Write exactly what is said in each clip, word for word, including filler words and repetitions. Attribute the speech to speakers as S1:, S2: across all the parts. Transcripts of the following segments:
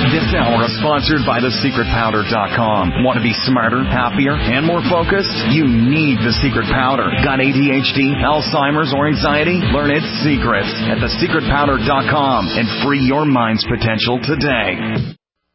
S1: This hour is sponsored by the secret powder dot com. Want to be smarter, happier, and more focused? You need The Secret Powder. Got A D H D, Alzheimer's, or anxiety? Learn its secrets at the secret powder dot com and free your mind's potential today.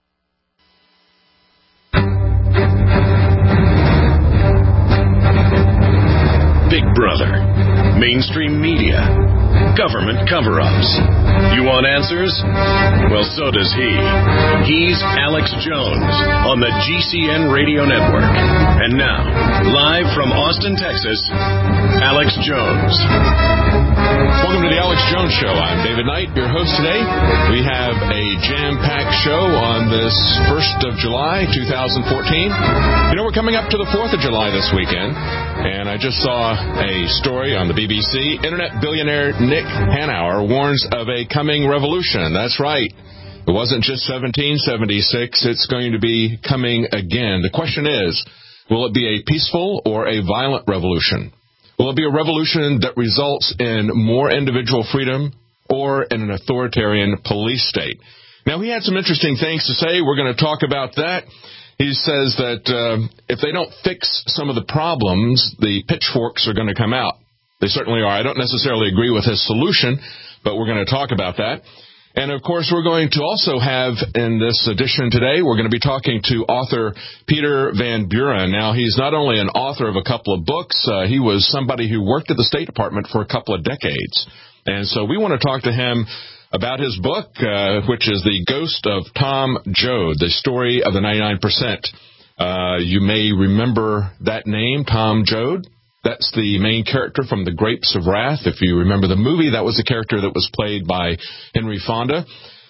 S2: Big Brother, mainstream media, government cover-ups. You want answers? Well, so does he. He's Alex Jones on the G C N Radio Network. And now, live from Austin, Texas, Alex Jones.
S3: Welcome to the Alex Jones Show. I'm David Knight, your host today. We have a jam-packed show on this first of July, two thousand fourteen. You know, we're coming up to the fourth of July this weekend, and I just saw a story on the B B C. Internet billionaire Nick Hanauer warns of a coming revolution. That's right. It wasn't just seventeen seventy-six. It's going to be coming again. The question is, will it be a peaceful or a violent revolution? Will it be a revolution that results in more individual freedom or in an authoritarian police state? Now, he had some interesting things to say. We're going to talk about that. He says that uh, if they don't fix some of the problems, the pitchforks are going to come out. They certainly are. I don't necessarily agree with his solution, but we're going to talk about that. And, of course, we're going to also have, in this edition today, we're going to be talking to author Peter Van Buren. Now, he's not only an author of a couple of books, uh, he was somebody who worked at the State Department for a couple of decades. And so we want to talk to him about his book, uh, which is The Ghost of Tom Joad, the story of the ninety-nine percent. Uh, you may remember that name, Tom Joad. That's the main character from The Grapes of Wrath. If you remember the movie, that was the character that was played by Henry Fonda.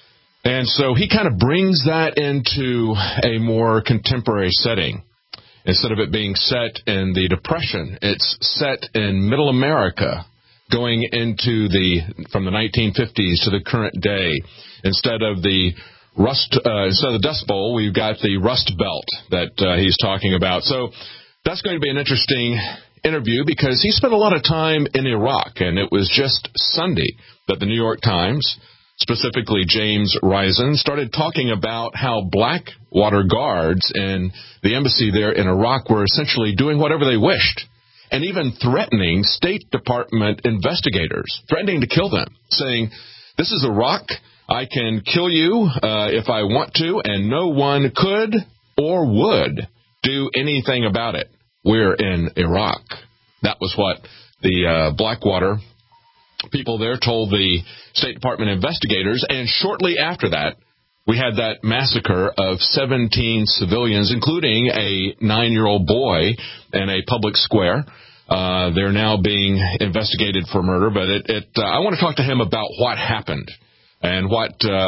S3: And so he kind of brings that into a more contemporary setting. Instead of it being set in the Depression, it's set in Middle America, going into the, from the nineteen fifties to the current day. Instead of the rust, uh, instead of the Dust Bowl, we've got the Rust Belt that uh, he's talking about. So that's going to be an interesting interview because he spent a lot of time in Iraq, and it was just Sunday that the New York Times, specifically James Risen, started talking about how Blackwater guards in the embassy there in Iraq were essentially doing whatever they wished, and even threatening State Department investigators, threatening to kill them, saying, "This is Iraq. I can kill you uh, if I want to, and no one could or would do anything about it. We're in Iraq." That was what the uh, Blackwater people there told the State Department investigators. And shortly after that, we had that massacre of seventeen civilians, including a nine-year-old boy in a public square. Uh, they're now being investigated for murder. But it, it uh, I want to talk to him about what happened and what uh,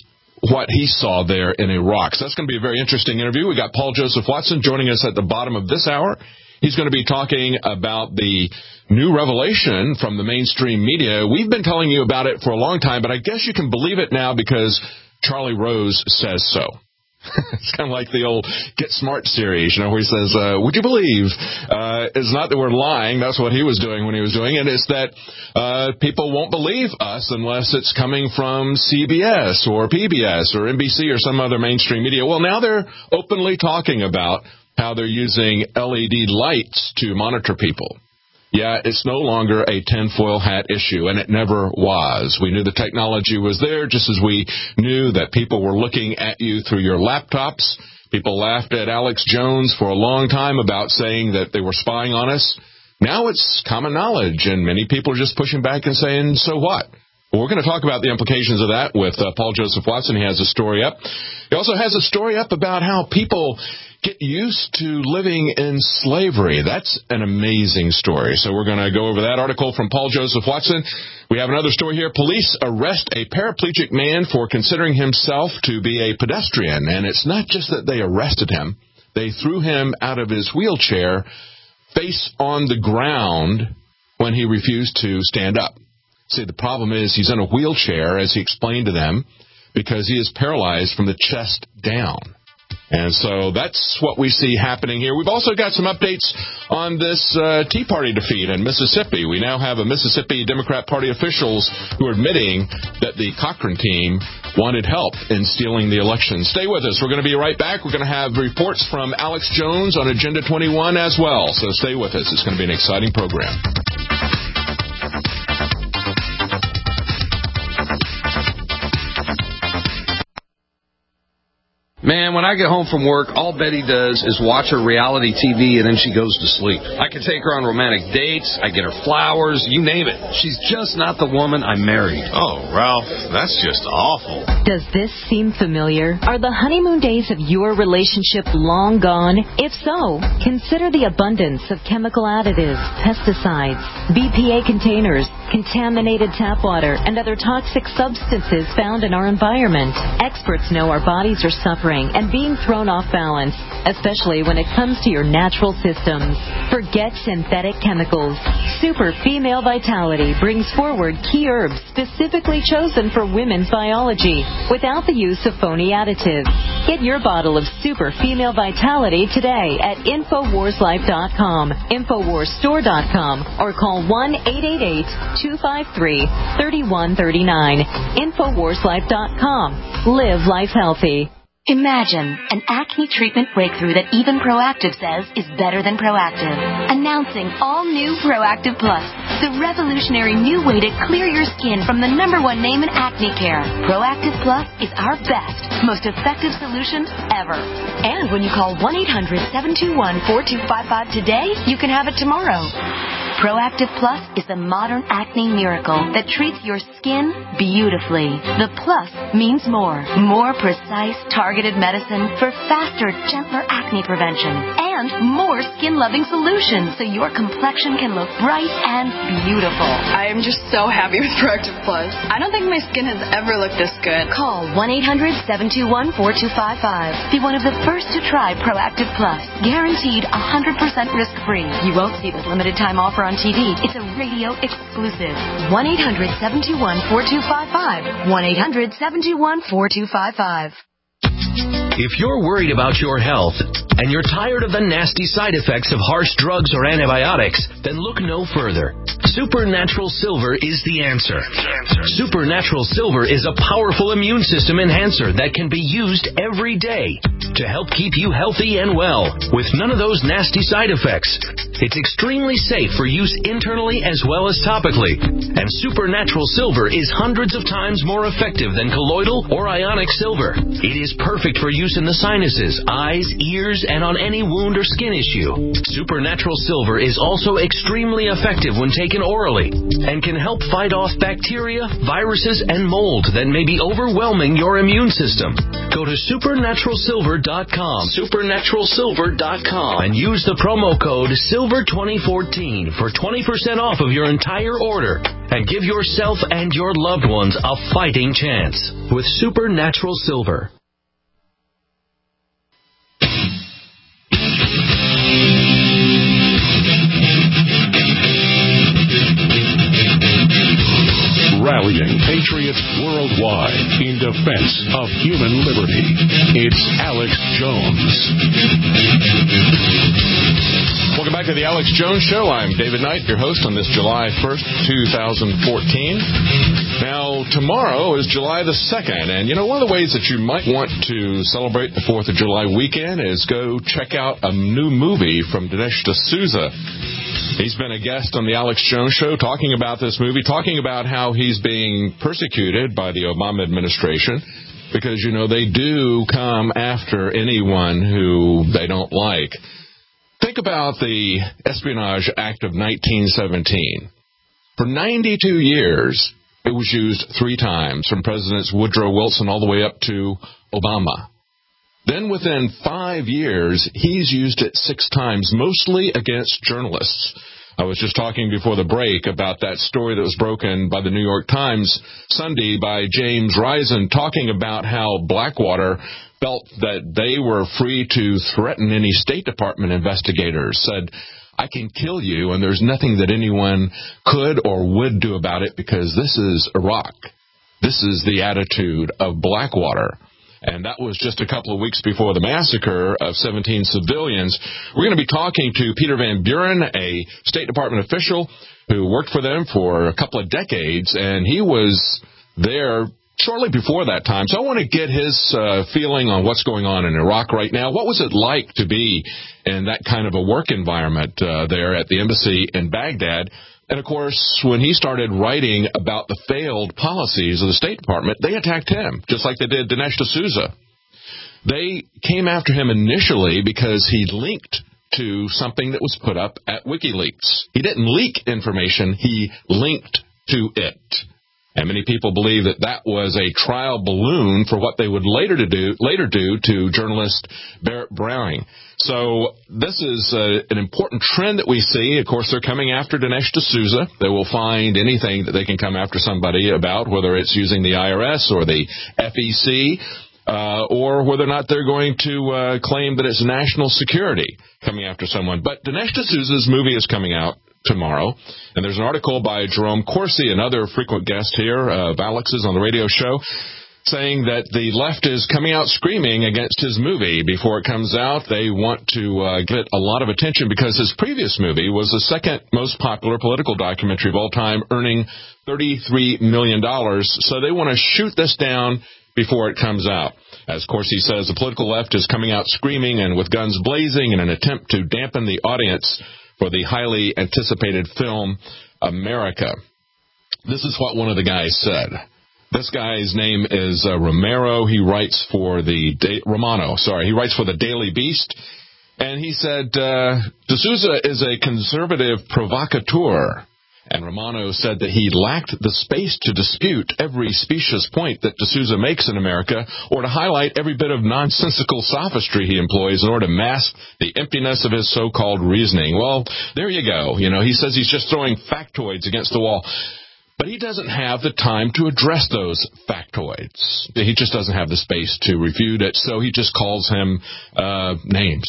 S3: what he saw there in Iraq. So that's going to be a very interesting interview. We got Paul Joseph Watson joining us at the bottom of this hour. He's going to be talking about the new revelation from the mainstream media. We've been telling you about it for a long time, but I guess you can believe it now because Charlie Rose says so. It's kind of like the old Get Smart series, you know, where he says, uh, would you believe? Uh, it's not that we're lying. That's what he was doing when he was doing it. It's that uh, people won't believe us unless it's coming from C B S or P B S or N B C or some other mainstream media. Well, now they're openly talking about how they're using L E D lights to monitor people. Yeah, it's no longer a tinfoil hat issue, and it never was. We knew the technology was there, just as we knew that people were looking at you through your laptops. People laughed at Alex Jones for a long time about saying that they were spying on us. Now it's common knowledge, and many people are just pushing back and saying, so what? Well, we're going to talk about the implications of that with uh, Paul Joseph Watson. He has a story up. He also has a story up about how people get used to living in slavery. That's an amazing story. So we're going to go over that article from Paul Joseph Watson. We have another story here. Police arrest a paraplegic man for considering himself to be a pedestrian. And it's not just that they arrested him. They threw him out of his wheelchair face on the ground when he refused to stand up. See, the problem is he's in a wheelchair, as he explained to them, because he is paralyzed from the chest down. And so that's what we see happening here. We've also got some updates on this uh, Tea Party defeat in Mississippi. We now have a Mississippi Democrat Party officials who are admitting that the Cochrane team wanted help in stealing the election. Stay with us. We're going to be right back. We're going to have reports from Alex Jones on Agenda twenty-one as well. So stay with us. It's going to be an exciting program.
S4: Man, when I get home from work, all Betty does is watch her reality T V and then she goes to sleep. I can take her on romantic dates, I get her flowers, you name it. She's just not the woman I married.
S5: Oh, Ralph, that's just awful.
S6: Does this seem familiar? Are the honeymoon days of your relationship long gone? If so, consider the abundance of chemical additives, pesticides, B P A containers, contaminated tap water, and other toxic substances found in our environment. Experts know our bodies are suffering and being thrown off balance, especially when it comes to your natural systems. Forget synthetic chemicals. Super Female Vitality brings forward key herbs specifically chosen for women's biology without the use of phony additives. Get your bottle of Super Female Vitality today at Infowars Life dot com, Infowars Store dot com, or call one eight eight eight, two five three, three one three nine. Infowars Life dot com. Live life healthy.
S7: Imagine an acne treatment breakthrough that even Proactiv says is better than Proactiv. Announcing all new Proactiv Plus, the revolutionary new way to clear your skin from the number one name in acne care. Proactiv Plus is our best, most effective solution ever. And when you call one eight hundred, seven two one, four two five five today, you can have it tomorrow. Proactiv Plus is the modern acne miracle that treats your skin beautifully. The plus means more. More precise, targeted medicine for faster, gentler acne prevention. And more skin-loving solutions so your complexion can look bright and beautiful.
S8: I am just so happy with Proactiv Plus. I don't think my skin has ever looked this good.
S7: Call one eight hundred, seven two one, four two five five. Be one of the first to try Proactiv Plus. Guaranteed one hundred percent risk-free. You won't see this limited time offer on T V. It's a radio exclusive. one eight hundred, seven two one, four two five five. one eight hundred, seven two one, four two five five.
S9: If you're worried about your health and you're tired of the nasty side effects of harsh drugs or antibiotics, then look no further. Supernatural Silver is the answer. Supernatural Silver is a powerful immune system enhancer that can be used every day to help keep you healthy and well with none of those nasty side effects. It's extremely safe for use internally as well as topically. And Supernatural Silver is hundreds of times more effective than colloidal or ionic silver. It is perfect for use in the sinuses, eyes, ears, and on any wound or skin issue. Supernatural Silver is also extremely effective when taken orally and can help fight off bacteria, viruses, and mold that may be overwhelming your immune system. Go to supernatural silver dot com, supernatural silver dot com, and use the promo code silver twenty fourteen for twenty percent off of your entire order and give yourself and your loved ones a fighting chance with Supernatural Silver.
S10: Rallying patriots worldwide in defense of human liberty. It's Alex Jones.
S3: Welcome back to the Alex Jones Show. I'm David Knight, your host on this July first, twenty fourteen. Now, tomorrow is July the second, and you know, one of the ways that you might want to celebrate the fourth of July weekend is go check out a new movie from Dinesh D'Souza. He's been a guest on the Alex Jones Show talking about this movie, talking about how he's being persecuted by the Obama administration because, you know, they do come after anyone who they don't like. Think about the Espionage Act of nineteen seventeen. For ninety-two years, it was used three times, from Presidents Woodrow Wilson all the way up to Obama. Then within five years, he's used it six times, mostly against journalists. I was just talking before the break about that story that was broken by the New York Times Sunday by James Risen, talking about how Blackwater felt that they were free to threaten any State Department investigators, said, I can kill you, and there's nothing that anyone could or would do about it because this is Iraq. This is the attitude of Blackwater. And that was just a couple of weeks before the massacre of seventeen civilians. We're going to be talking to Peter Van Buren, a State Department official who worked for them for a couple of decades, and he was there shortly before that time. So I want to get his uh, feeling on what's going on in Iraq right now. What was it like to be in that kind of a work environment uh, there at the embassy in Baghdad? And, of course, when he started writing about the failed policies of the State Department, they attacked him, just like they did Dinesh D'Souza. They came after him initially because he linked to something that was put up at WikiLeaks. He didn't leak information. He linked to it. And many people believe that that was a trial balloon for what they would later to do later do to journalist Barrett Browning. So this is uh, an important trend that we see. Of course, they're coming after Dinesh D'Souza. They will find anything that they can come after somebody about, whether it's using the I R S or the F E C, uh, or whether or not they're going to uh, claim that it's national security coming after someone. But Dinesh D'Souza's movie is coming out tomorrow, and there's an article by Jerome Corsi, another frequent guest here uh, of Alex's on the radio show, saying that the left is coming out screaming against his movie before it comes out. They want to uh, give it a lot of attention because his previous movie was the second most popular political documentary of all time, earning thirty-three million dollars. So they want to shoot this down before it comes out. As Corsi says, the political left is coming out screaming and with guns blazing in an attempt to dampen the audience for the highly anticipated film America. This is what one of the guys said. This guy's name is uh, Romero. He writes for the da- Romano. Sorry, he writes for the Daily Beast, and he said uh, D'Souza is a conservative provocateur. And Romano said that he lacked the space to dispute every specious point that D'Souza makes in America, or to highlight every bit of nonsensical sophistry he employs in order to mask the emptiness of his so-called reasoning. Well, there you go. You know, he says he's just throwing factoids against the wall. But he doesn't have the time to address those factoids. He just doesn't have the space to refute it, so he just calls him uh, names.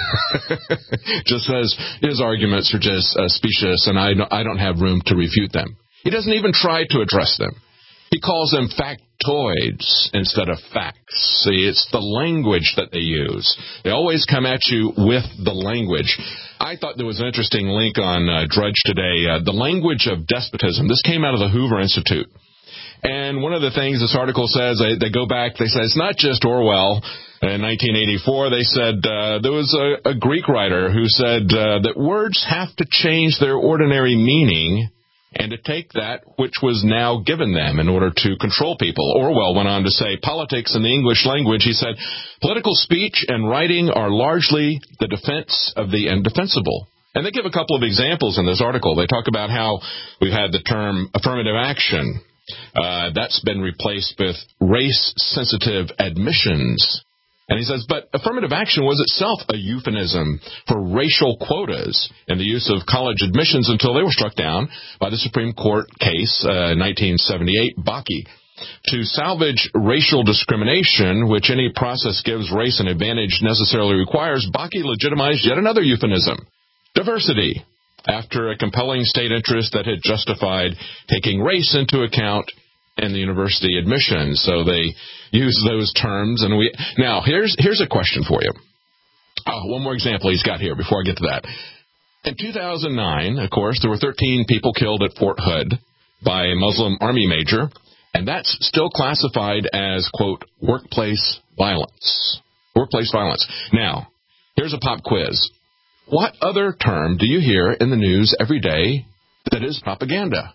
S3: Just says his arguments are just uh, specious, and I don't, I don't have room to refute them. He doesn't even try to address them. He calls them factoids instead of facts. See, it's the language that they use. They always come at you with the language. I thought there was an interesting link on uh, Drudge today, uh, the language of despotism. This came out of the Hoover Institute. And one of the things this article says, they, they go back, they say it's not just Orwell. In nineteen eighty-four, they said uh, there was a, a Greek writer who said uh, that words have to change their ordinary meaning and to take that which was now given them in order to control people. Orwell went on to say, politics in the English language, he said, political speech and writing are largely the defense of the indefensible. And they give a couple of examples in this article. They talk about how we've had the term affirmative action. Uh, that's been replaced with race-sensitive admissions. And he says, but affirmative action was itself a euphemism for racial quotas in the use of college admissions until they were struck down by the Supreme Court case, uh, nineteen seventy-eight, Bakke. To salvage racial discrimination, which any process gives race an advantage necessarily requires, Bakke legitimized yet another euphemism, diversity, after a compelling state interest that had justified taking race into account in the university admissions. So they use those terms. And we now, here's here's a question for you. Oh, one more example he's got here before I get to that. In two thousand nine, of course, there were thirteen people killed at Fort Hood by a Muslim army major, and that's still classified as, quote, workplace violence. Workplace violence. Now, here's a pop quiz. What other term do you hear in the news every day that is propaganda?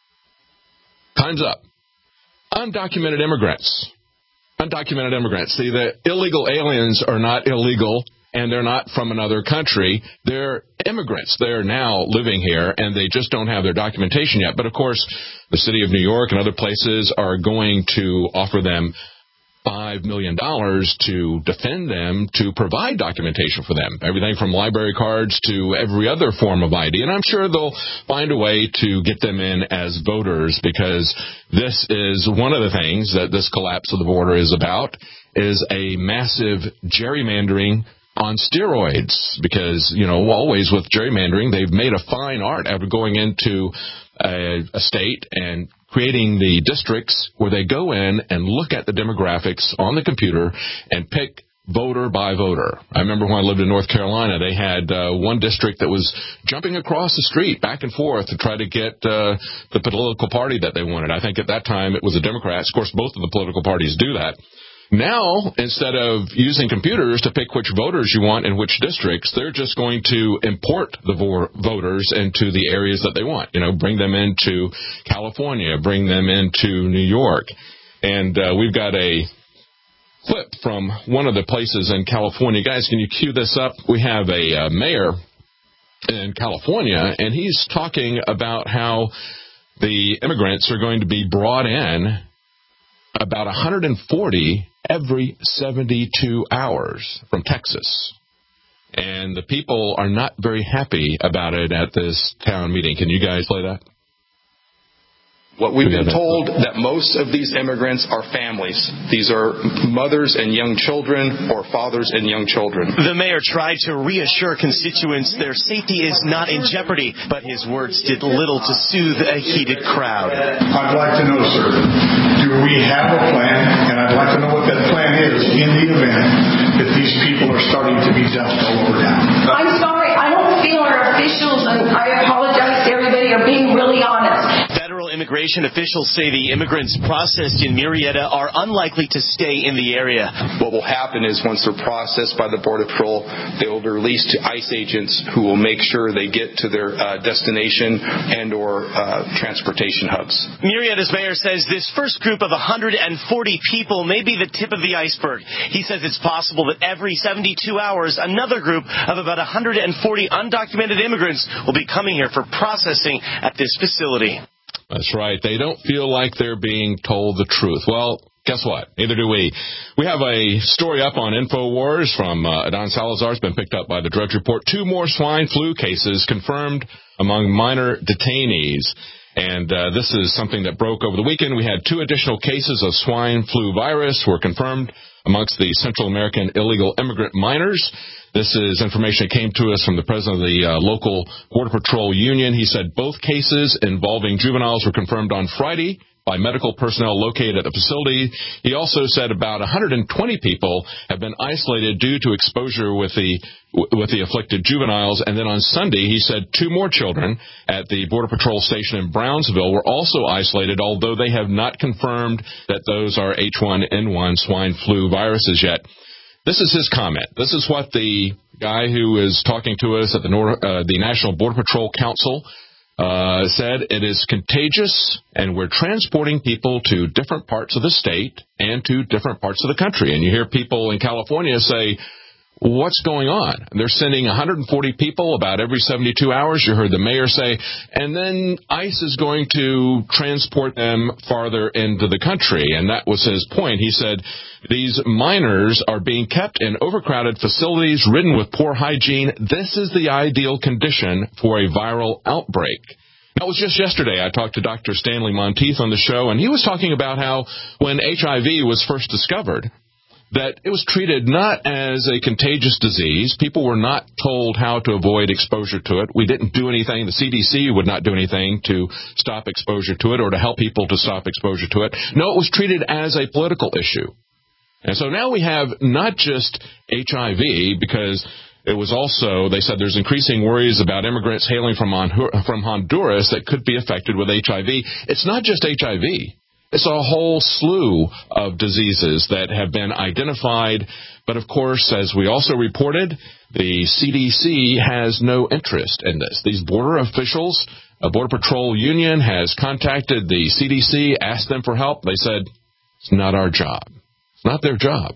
S3: Time's up. Undocumented immigrants. Undocumented immigrants. See, the illegal aliens are not illegal, and they're not from another country. They're immigrants. They're now living here, and they just don't have their documentation yet. But, of course, the city of New York and other places are going to offer them five million dollars to defend them, to provide documentation for them. Everything from library cards to every other form of I D. And I'm sure they'll find a way to get them in as voters, because this is one of the things that this collapse of the border is about, is a massive gerrymandering on steroids. Because, you know, always with gerrymandering, they've made a fine art out of going into a, a state and creating the districts where they go in and look at the demographics on the computer and pick voter by voter. I remember when I lived in North Carolina, they had uh, one district that was jumping across the street back and forth to try to get uh, the political party that they wanted. I think at that time it was the Democrats. Of course, both of the political parties do that. Now, instead of using computers to pick which voters you want in which districts, they're just going to import the vo- voters into the areas that they want. You know, bring them into California, bring them into New York. And uh, we've got a clip from one of the places in California. Guys, can you cue this up? We have a uh, mayor in California, and he's talking about how the immigrants are going to be brought in about one hundred forty every seventy-two hours from Texas. And the people are not very happy about it at this town meeting. Can you guys play that?
S11: What we've been told that most of these immigrants are families. These are mothers and young children or fathers and young children.
S12: The mayor tried to reassure constituents their safety is not in jeopardy, but his words did little to soothe a heated crowd.
S13: I'd like to know, sir, do we have a plan? And I'd like to know what that plan is in the event that these people are starting to be dumped all over town.
S14: I'm sorry, I don't feel our officials, and I apologize to everybody, are being really honest.
S12: Federal immigration officials say the immigrants processed in Murrieta are unlikely to stay in the area.
S11: What will happen is once they're processed by the Border Patrol, they will be released to ICE agents who will make sure they get to their uh, destination and or uh, transportation hubs.
S12: Murrieta's mayor says this first group of one hundred forty people may be the tip of the iceberg. He says it's possible that every seventy-two hours, another group of about one hundred forty undocumented immigrants will be coming here for processing at this facility.
S3: That's right. They don't feel like they're being told the truth. Well, guess what? Neither do we. We have a story up on InfoWars from uh, Adon Salazar. It's been picked up by the Drudge Report. Two more swine flu cases confirmed among minor detainees. And uh, this is something that broke over the weekend. We had two additional cases of swine flu virus were confirmed amongst the Central American illegal immigrant minors. This is information that came to us from the president of the uh, local Border Patrol Union. He said both cases involving juveniles were confirmed on Friday by medical personnel located at the facility. He also said about one hundred twenty people have been isolated due to exposure with the with the afflicted juveniles. And then on Sunday, he said two more children at the Border Patrol station in Brownsville were also isolated, although they have not confirmed that those are H one N one swine flu viruses yet. This is his comment. This is what the guy who is talking to us at the, Nor- uh, the National Border Patrol Council uh, said. It is contagious, and we're transporting people to different parts of the state and to different parts of the country. And you hear people in California say, what's going on? They're sending one hundred forty people about every seventy-two hours. You heard the mayor say, and then ICE is going to transport them farther into the country. And that was his point. He said these minors are being kept in overcrowded facilities ridden with poor hygiene. This is the ideal condition for a viral outbreak. That was just yesterday. I talked to Doctor Stanley Monteith on the show, and he was talking about how when H I V was first discovered, that it was treated not as a contagious disease. People were not told how to avoid exposure to it. We didn't do anything. The C D C would not do anything to stop exposure to it or to help people to stop exposure to it. No, it was treated as a political issue. And so now we have not just H I V, because it was also, they said there's increasing worries about immigrants hailing from from Honduras that could be affected with H I V. It's not just H I V. It's a whole slew of diseases that have been identified. But, of course, as we also reported, the C D C has no interest in this. These border officials, a Border Patrol Union has contacted the C D C, asked them for help. They said, it's not our job. It's not their job.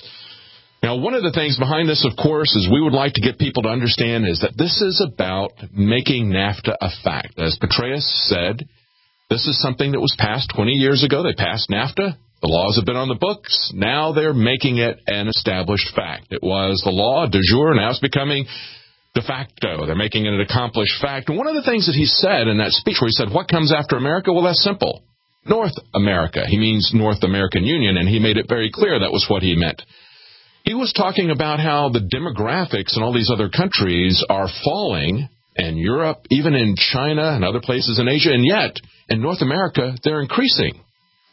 S3: Now, one of the things behind this, of course, is we would like to get people to understand is that this is about making NAFTA a fact. As Petraeus said, this is something that was passed twenty years ago. They passed NAFTA. The laws have been on the books. Now they're making it an established fact. It was the law de jure. Now it's becoming de facto. They're making it an accomplished fact. And one of the things that he said in that speech where he said, what comes after America? Well, that's simple. North America. He means North American Union, and he made it very clear that was what he meant. He was talking about how the demographics in all these other countries are falling, and Europe, even in China and other places in Asia, and yet in North America, they're increasing.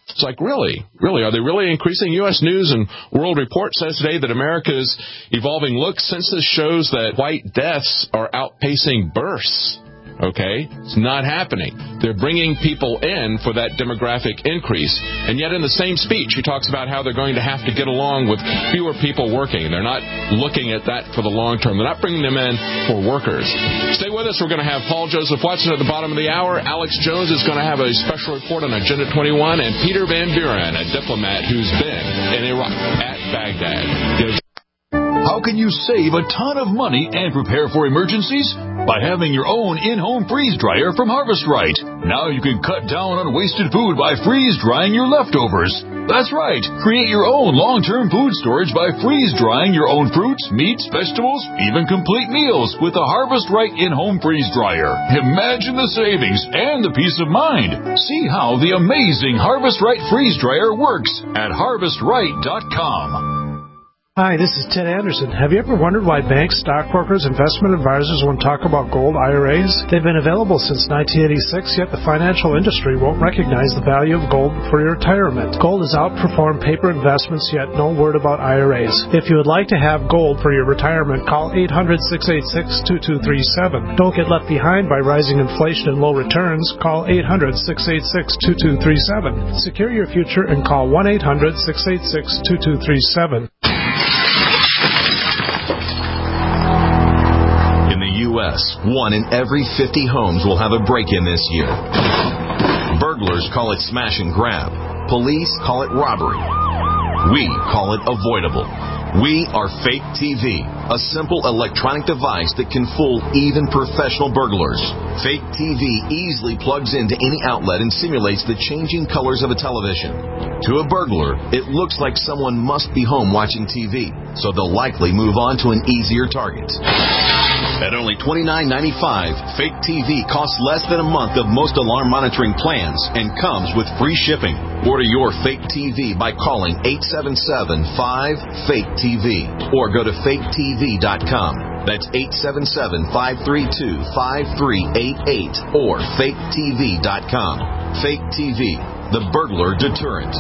S3: It's like, really? Really? Are they really increasing? U S News and World Report says today that America's evolving look census shows that white deaths are outpacing births. Okay? It's not happening. They're bringing people in for that demographic increase. And yet in the same speech, he talks about how they're going to have to get along with fewer people working. They're not looking at that for the long term. They're not bringing them in for workers. Stay with us. We're going to have Paul Joseph Watson at the bottom of the hour. Alex Jones is going to have a special report on Agenda twenty-one. And Peter Van Buren, a diplomat who's been in Iraq at Baghdad.
S15: How can you save a ton of money and prepare for emergencies? By having your own in-home freeze dryer from Harvest Right. Now you can cut down on wasted food by freeze drying your leftovers. That's right. Create your own long-term food storage by freeze drying your own fruits, meats, vegetables, even complete meals with the Harvest Right in-home freeze dryer. Imagine the savings and the peace of mind. See how the amazing Harvest Right freeze dryer works at harvest right dot com.
S16: Hi, this is Ted Anderson. Have you ever wondered why banks, stockbrokers, investment advisors won't talk about gold I R As? They've been available since nineteen eighty-six, yet the financial industry won't recognize the value of gold for your retirement. Gold has outperformed paper investments, yet no word about I R As. If you would like to have gold for your retirement, call eight hundred, six eight six, two two three seven. Don't get left behind by rising inflation and low returns. Call eight hundred, six eight six, two two three seven. Secure your future and call one eight hundred, six eight six, two two three seven.
S17: U S, one in every fifty homes will have a break-in this year. Burglars call it smash and grab. Police call it robbery. We call it avoidable. We are Fake T V, a simple electronic device that can fool even professional burglars. Fake T V easily plugs into any outlet and simulates the changing colors of a television. To a burglar, it looks like someone must be home watching T V, so they'll likely move on to an easier target. At only twenty-nine ninety-five, Fake T V costs less than a month of most alarm monitoring plans and comes with free shipping. Order your Fake T V by calling eight seven seven, five, fake T V or go to fake T V dot com. That's eight seven seven, five three two, five three eight eight or fake T V dot com. Fake T V, the burglar deterrent.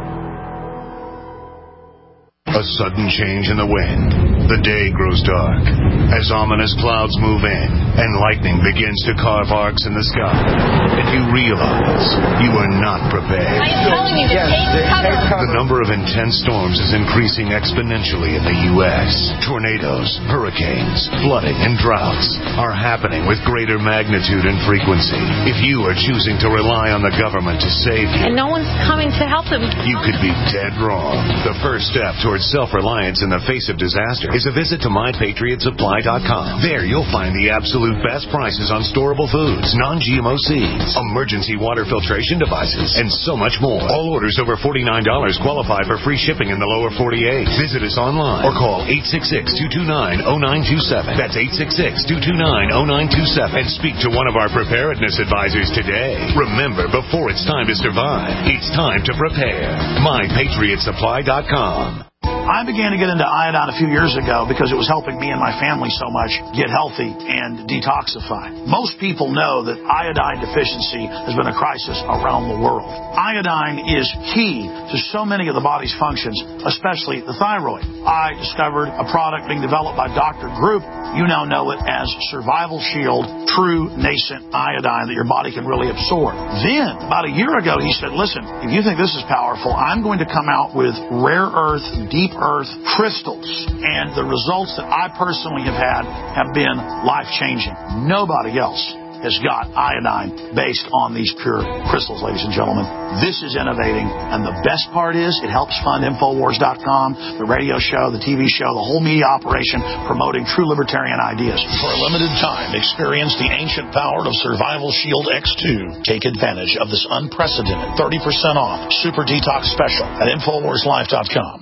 S18: A sudden change in the wind. The day grows dark as ominous clouds move in and lightning begins to carve arcs in the sky. And you realize you are not prepared.
S19: I am telling you to take cover.
S18: The number of intense storms is increasing exponentially in the U S Tornadoes, hurricanes, flooding, and droughts are happening with greater magnitude and frequency. If you are choosing to rely on the government to save you,
S19: and no one's coming to help them,
S18: you could be dead wrong. The first step towards self-reliance in the face of disaster is a visit to my patriot supply dot com. There you'll find the absolute best prices on storable foods, non-G M O seeds, emergency water filtration devices, and so much more. All orders over forty-nine dollars qualify for free shipping in the lower forty-eight. Visit us online or call eight six six, two two nine, zero nine two seven. That's eight six six, two two nine, zero nine two seven. And speak to one of our preparedness advisors today. Remember, before it's time to survive, it's time to prepare. my patriot supply dot com.
S20: I began to get into iodine a few years ago because it was helping me and my family so much get healthy and detoxify. Most people know that iodine deficiency has been a crisis around the world. Iodine is key to so many of the body's functions, especially the thyroid. I discovered a product being developed by Doctor Group. You now know it as Survival Shield, true nascent iodine that your body can really absorb. Then, about a year ago, he said, listen, if you think this is powerful, I'm going to come out with rare earth, deep earth crystals. And the results that I personally have had have been life-changing. Nobody else has got iodine based on these pure crystals, ladies and gentlemen. This is innovating, and the best part is it helps fund Infowars dot com, the radio show, the T V show, the whole media operation promoting true libertarian ideas. For a limited time, experience the ancient power of Survival Shield X two. Take advantage of this unprecedented thirty percent off Super Detox Special at Infowars Life dot com.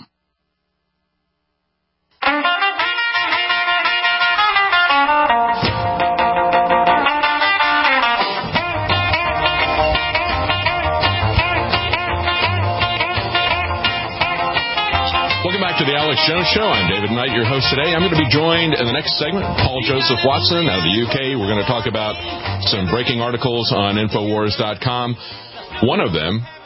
S3: To the Alex Jones Show. I'm David Knight, your host today. I'm going to be joined in the next segment, Paul Joseph Watson out of the U K. We're going to talk about some breaking articles on Infowars dot com. One of them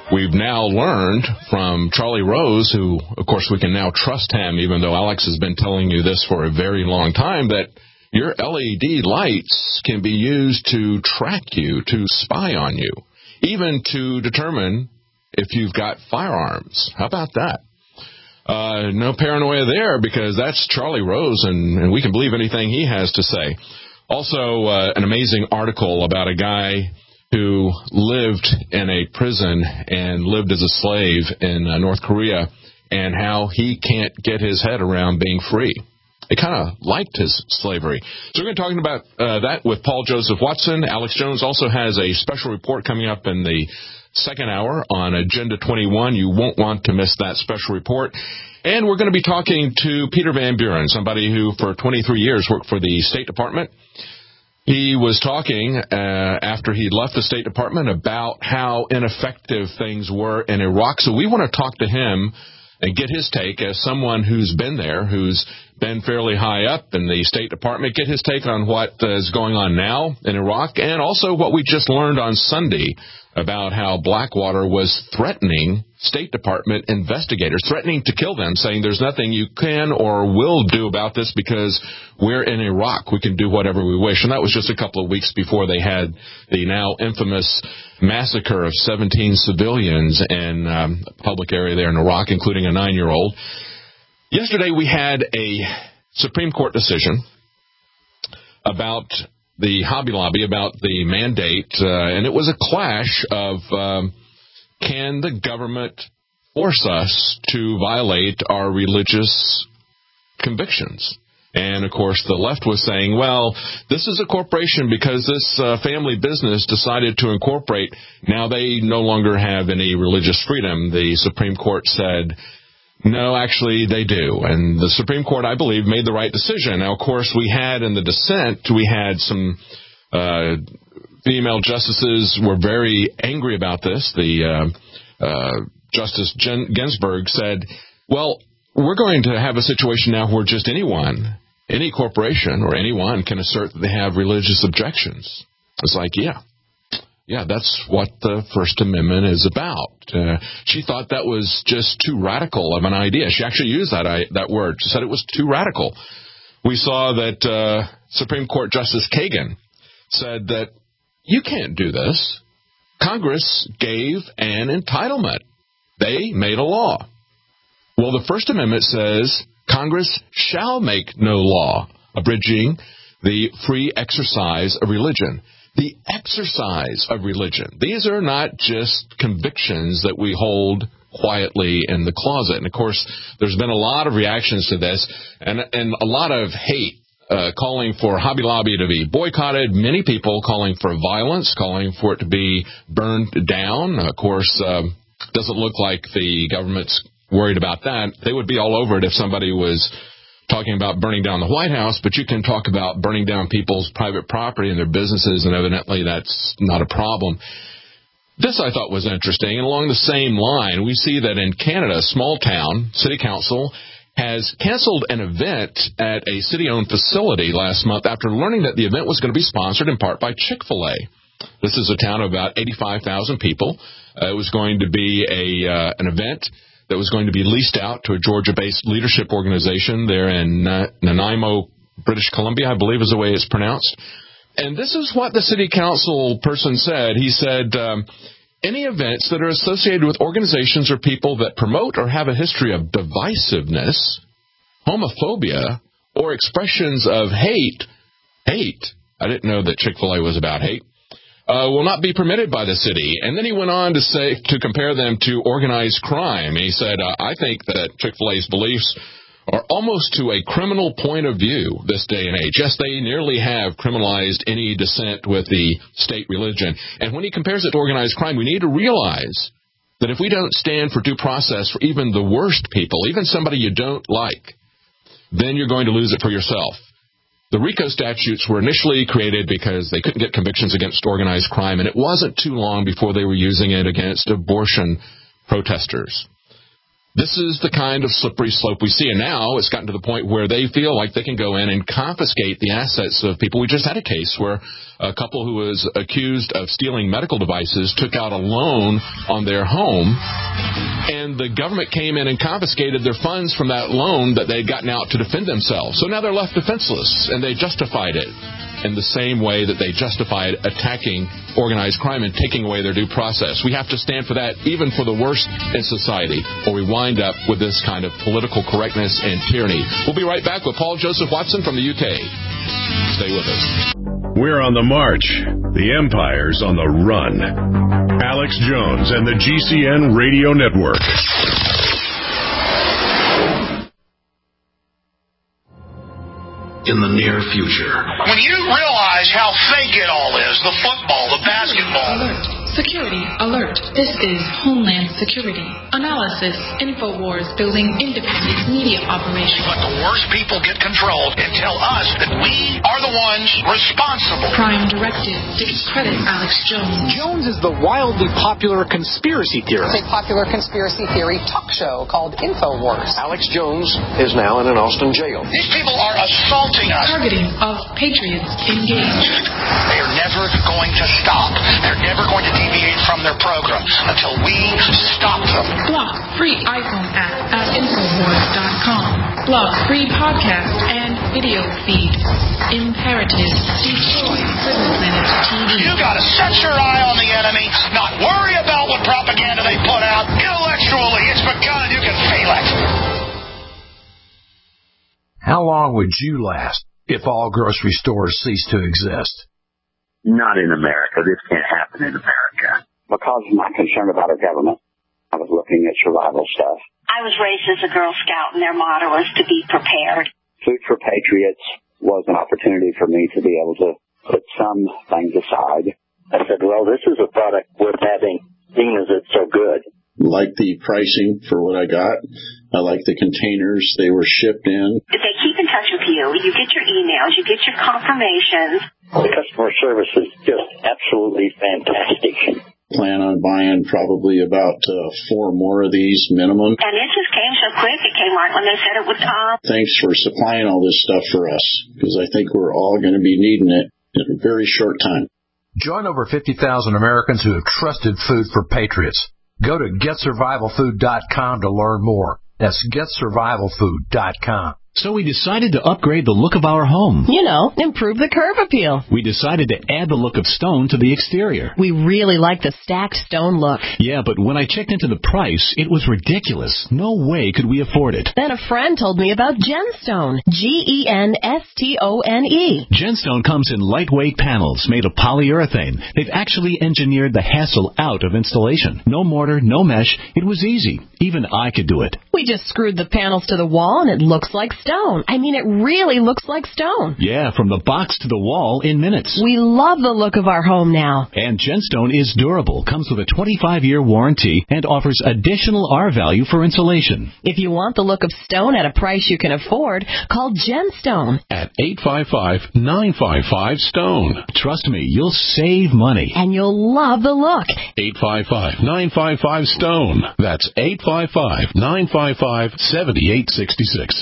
S3: we've now learned from Charlie Rose, who, of course, we can now trust him, even though Alex has been telling you this for a very long time, that your L E D lights can be used to track you, to spy on you, even to determine if you've got firearms. How about that? Uh, no paranoia there, because that's Charlie Rose, and, and we can believe anything he has to say. Also, uh, an amazing article about a guy who lived in a prison and lived as a slave in uh, North Korea, and how he can't get his head around being free. He kind of liked his slavery. So we're going to be talking about uh, that with Paul Joseph Watson. Alex Jones also has a special report coming up in the second hour on Agenda twenty-one. You won't want to miss that special report. And we're going to be talking to Peter Van Buren, somebody who for twenty-three years worked for the State Department. He was talking uh, after he'd left the State Department about how ineffective things were in Iraq. So we want to talk to him and get his take as someone who's been there, who's been fairly high up in the State Department, get his take on what is going on now in Iraq, and also what we just learned on Sunday about how Blackwater was threatening State Department investigators, threatening to kill them, saying there's nothing you can or will do about this because we're in Iraq. We can do whatever we wish. And that was just a couple of weeks before they had the now infamous massacre of seventeen civilians in um, a public area there in Iraq, including a nine-year-old. Yesterday we had a Supreme Court decision about the Hobby Lobby, about the mandate, uh, and it was a clash of um, can the government force us to violate our religious convictions? And, of course, the left was saying, well, this is a corporation because this uh, family business decided to incorporate. Now they no longer have any religious freedom. The Supreme Court said, no, actually, they do. And the Supreme Court, I believe, made the right decision. Now, of course, we had in the dissent, we had some uh, female justices were very angry about this. The uh, uh, Justice Jen- Ginsburg said, well, we're going to have a situation now where just anyone, any corporation or anyone can assert that they have religious objections. It's like, yeah. Yeah, that's what the First Amendment is about. Uh, she thought that was just too radical of an idea. She actually used that I, that word. She said it was too radical. We saw that uh, Supreme Court Justice Kagan said that you can't do this. Congress gave an entitlement. They made a law. Well, the First Amendment says Congress shall make no law abridging the free exercise of religion. The exercise of religion. These are not just convictions that we hold quietly in the closet. And, of course, there's been a lot of reactions to this and, and a lot of hate uh, calling for Hobby Lobby to be boycotted, many people calling for violence, calling for it to be burned down. Of course, uh, doesn't look like the government's worried about that. They would be all over it if somebody was talking about burning down the White House, but you can talk about burning down people's private property and their businesses, and evidently that's not a problem. This I thought was interesting, and along the same line, we see that in Canada, a small town, city council has canceled an event at a city-owned facility last month after learning that the event was going to be sponsored in part by Chick-fil-A. This is a town of about eighty-five thousand people. Uh, it was going to be a uh, an event that was going to be leased out to a Georgia-based leadership organization there in uh, Nanaimo, British Columbia, I believe is the way it's pronounced. And this is what the city council person said. He said, um, any events that are associated with organizations or people that promote or have a history of divisiveness, homophobia, or expressions of hate, hate, I didn't know that Chick-fil-A was about hate, Uh, will not be permitted by the city. And then he went on to say, to compare them to organized crime. He said, uh, I think that Chick-fil-A's beliefs are almost to a criminal point of view this day and age. Yes, they nearly have criminalized any dissent with the state religion. And when he compares it to organized crime, we need to realize that if we don't stand for due process for even the worst people, even somebody you don't like, then you're going to lose it for yourself. The RICO statutes were initially created because they couldn't get convictions against organized crime, and it wasn't too long before they were using it against abortion protesters. This is the kind of slippery slope we see. And now it's gotten to the point where they feel like they can go in and confiscate the assets of people. We just had a case where a couple who was accused of stealing medical devices took out a loan on their home, and the government came in and confiscated their funds from that loan that they'd gotten out to defend themselves. So now they're left defenseless, and they justified it in the same way that they justified attacking organized crime and taking away their due process. We have to stand for that, even for the worst in society, or we wind up with this kind of political correctness and tyranny. We'll be right back with Paul Joseph Watson from the U K. Stay with us.
S2: We're on the march. The empire's on the run. Alex Jones and the G C N Radio Network.
S21: In the near future.
S20: When you realize how fake it all is, the football, the basketball.
S22: Alert. Security alert. This is Homeland Security. Analysis. InfoWars building independent media operation.
S20: Let the worst people get control and tell us that we are the ones responsible.
S22: Prime Directive. Discredit Alex Jones.
S23: Jones is the wildly popular conspiracy theorist.
S24: It's a popular conspiracy theory talk show called InfoWars.
S23: Alex Jones is now in an Austin jail.
S20: These people are assaulting us.
S22: Targeting of patriots engaged.
S20: They are never going to stop. They're never going to deviate from their program until we stop them.
S22: Block free iPhone app at Infowars dot com. Block free podcast and video feed. Imperative. Destroy Prison Planet T V.
S20: You gotta set your eye on the enemy, not worry about what propaganda they put out. Intellectually, it's begun and you can feel it.
S25: How long would you last if all grocery stores cease to exist?
S26: Not in America. This can't happen in America. Because of my concern about our government, I was looking at survival stuff.
S27: I was raised as a Girl Scout, and their motto was to be prepared.
S26: Food for Patriots was an opportunity for me to be able to put some things aside. I said, well, this is a product worth having, seeing as it's so good.
S28: Like the pricing for what I got. I like the containers they were shipped in.
S27: They keep in touch with you. You get your emails. You get your confirmations.
S26: The customer service is just absolutely fantastic.
S28: Plan on buying probably about uh, four more of these minimum.
S27: And it just came so quick. It came right when they said it would come.
S28: Thanks for supplying all this stuff for us, because I think we're all going to be needing it in a very short time.
S25: Join over fifty thousand Americans who have trusted Food for Patriots. Go to get survival food dot com to learn more. That's get survival food dot com.
S29: So we decided to upgrade the look of our home.
S30: You know, improve the curb appeal.
S29: We decided to add the look of stone to the exterior.
S30: We really like the stacked stone look.
S29: Yeah, but when I checked into the price, it was ridiculous. No way could we afford it.
S30: Then a friend told me about Genstone. G E N S T O N E.
S29: Genstone comes in lightweight panels made of polyurethane. They've actually engineered the hassle out of installation. No mortar, no mesh. It was easy. Even I could do it.
S30: We just screwed the panels to the wall and it looks like stone. I mean, it really looks like stone.
S29: Yeah, from the box to the wall in minutes.
S30: We love the look of our home now.
S29: And Genstone is durable, comes with a twenty-five year warranty, and offers additional R value for insulation.
S30: If you want the look of stone at a price you can afford, call Genstone
S29: at eight five five, nine five five, STONE. Trust me, you'll save money.
S30: And you'll love the look.
S29: eight five five, nine five five, STONE. That's eight five five, nine five five, seven eight six six.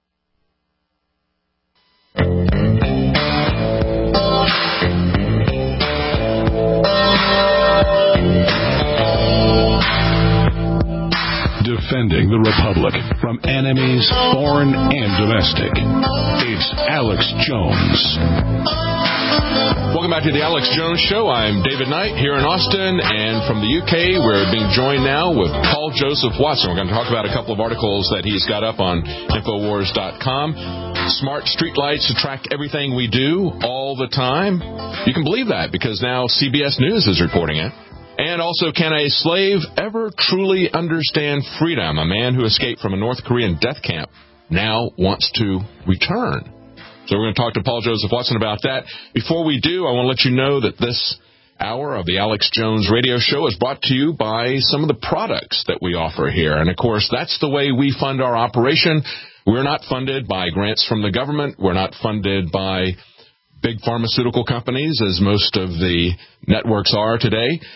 S10: Defending the Republic from enemies, foreign and domestic. It's Alex Jones.
S3: Welcome back to the Alex Jones Show. I'm David Knight here in Austin, and from the U K, we're being joined now with Paul Joseph Watson. We're going to talk about a couple of articles that he's got up on Infowars dot com. Smart streetlights to track everything we do all the time. You can believe that because now C B S News is reporting it. And also, can a slave ever truly understand freedom? A man who escaped from a North Korean death camp now wants to return. So we're going to talk to Paul Joseph Watson about that. Before we do, I want to let you know that this hour of the Alex Jones Radio Show is brought to you by some of the products that we offer here. And, of course, that's the way we fund our operation. We're not funded by grants from the government. We're not funded by big pharmaceutical companies, as most of the networks are today.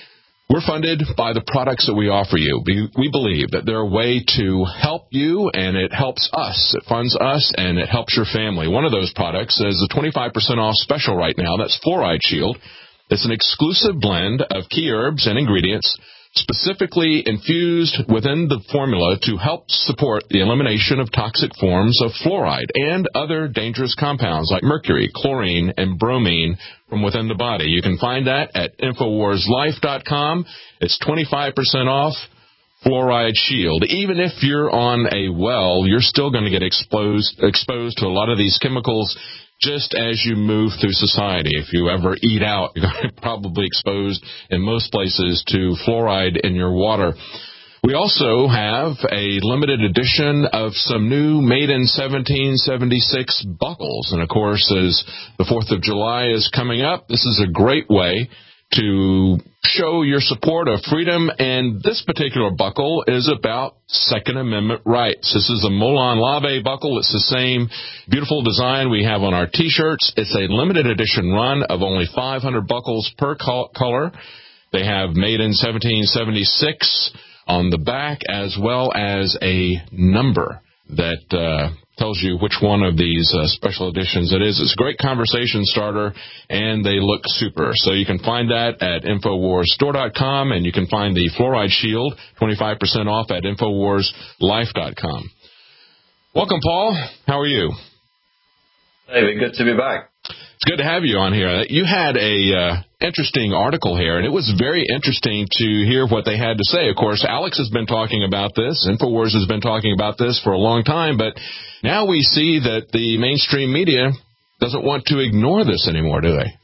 S3: We're funded by the products that we offer you. We, we believe that they're a way to help you, and it helps us. It funds us, and it helps your family. One of those products is a twenty-five percent off special right now. That's Fluoride Shield. It's an exclusive blend of key herbs and ingredients specifically infused within the formula to help support the elimination of toxic forms of fluoride and other dangerous compounds like mercury, chlorine, and bromine from within the body. You can find that at Infowars Life dot com. It's twenty-five percent off Fluoride Shield. Even if you're on a well, you're still going to get exposed exposed to a lot of these chemicals just as you move through society. If you ever eat out, you're probably exposed in most places to fluoride in your water. We also have a limited edition of some new made in seventeen seventy-six buckles. And, of course, as the fourth of July is coming up, this is a great way to show your support of freedom, and this particular buckle is about Second Amendment rights. This is a Molon Labe buckle. It's the same beautiful design we have on our T-shirts. It's a limited edition run of only five hundred buckles per color. They have made in seventeen seventy-six on the back, as well as a number that uh, tells you which one of these uh, special editions it is. It's a great conversation starter, and they look super. So you can find that at Infowars Store dot com, and you can find the Fluoride Shield, twenty-five percent off at Infowars Life dot com. Welcome, Paul. How are you?
S1: David, good to be back.
S3: It's good to have you on here. You had a uh, interesting article here, and it was very interesting to hear what they had to say. Of course, Alex has been talking about this. Infowars has been talking about this for a long time, but now we see that the mainstream media doesn't want to ignore this anymore, do they?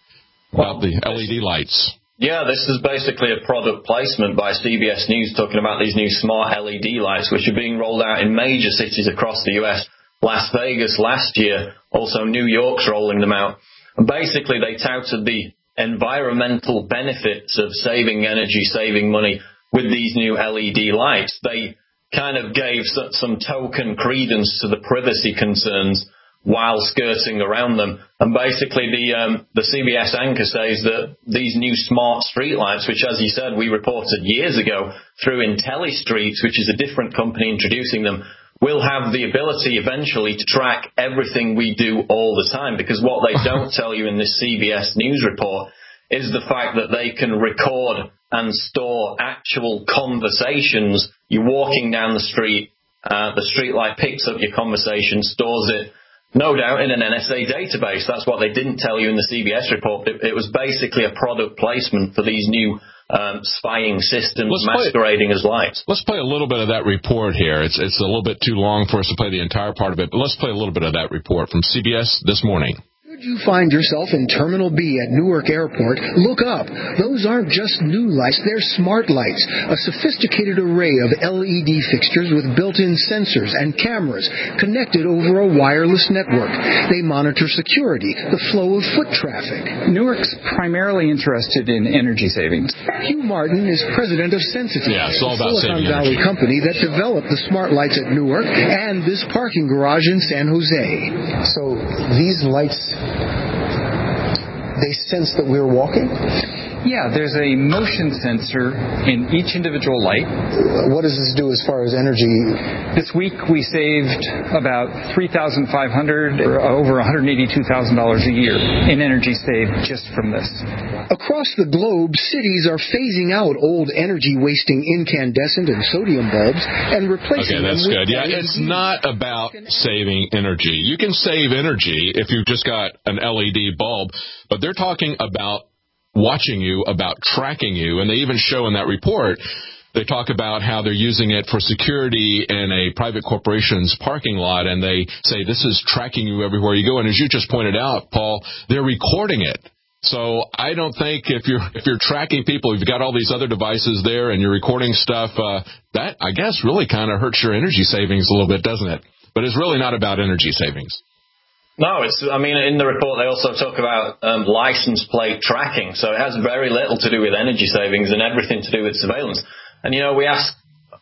S3: About well, the L E D lights.
S1: Yeah, this is basically a product placement by C B S News talking about these new smart L E D lights, which are being rolled out in major cities across the U S Las Vegas last year, also New York's rolling them out. And basically, they touted the environmental benefits of saving energy, saving money with these new L E D lights. They kind of gave some token credence to the privacy concerns while skirting around them. And basically, the um, the C B S anchor says that these new smart streetlights, which, as you said, we reported years ago through IntelliStreets, which is a different company introducing them, will have the ability eventually to track everything we do all the time. Because what they don't tell you in this C B S News report is the fact that they can record and store actual conversations. You're walking down the street, uh, the street light picks up your conversation, stores it, no doubt, in an N S A database. That's what they didn't tell you in the C B S report. It, it was basically a product placement for these new Um, spying systems let's masquerading play, as lights.
S3: Let's play a little bit of that report here. It's it's a little bit too long for us to play the entire part of it, but let's play a little bit of that report from C B S This Morning.
S4: Should you find yourself in Terminal B at Newark Airport, look up. Those aren't just new lights, they're smart lights, a sophisticated array of L E D fixtures with built-in sensors and cameras connected over a wireless network. They monitor security, the flow of foot traffic.
S5: Newark's primarily interested in energy savings.
S4: Hugh Martin is president of Sensitive,
S3: yeah, it's all
S4: the
S3: about
S4: Silicon
S3: saving
S4: Valley
S3: energy.
S4: company that developed the smart lights at Newark and this parking garage in San Jose.
S6: So these lights, they sense that we're walking?
S5: Yeah, there's a motion sensor in each individual light.
S6: What does this do as far as energy?
S5: This week we saved about three thousand five hundred dollars, or over one hundred eighty-two thousand dollars a year in energy saved just from this.
S4: Across the globe, cities are phasing out old energy-wasting incandescent and sodium bulbs and replacing
S3: them with
S4: L E D.
S3: Okay, that's good. Yeah, it's not about saving energy. You can save energy if you've just got an L E D bulb, but they're talking about watching you, about tracking you, and they even show in that report, they talk about how they're using it for security in a private corporation's parking lot, and they say this is tracking you everywhere you go. And as you just pointed out, Paul, they're recording it. So I don't think if you're if you're tracking people, you've got all these other devices there and you're recording stuff, uh, that, I guess, really kind of hurts your energy savings a little bit, doesn't it? But it's really not about energy savings.
S1: No, it's, I mean, in the report they also talk about um, license plate tracking, so it has very little to do with energy savings and everything to do with surveillance. And, you know, we ask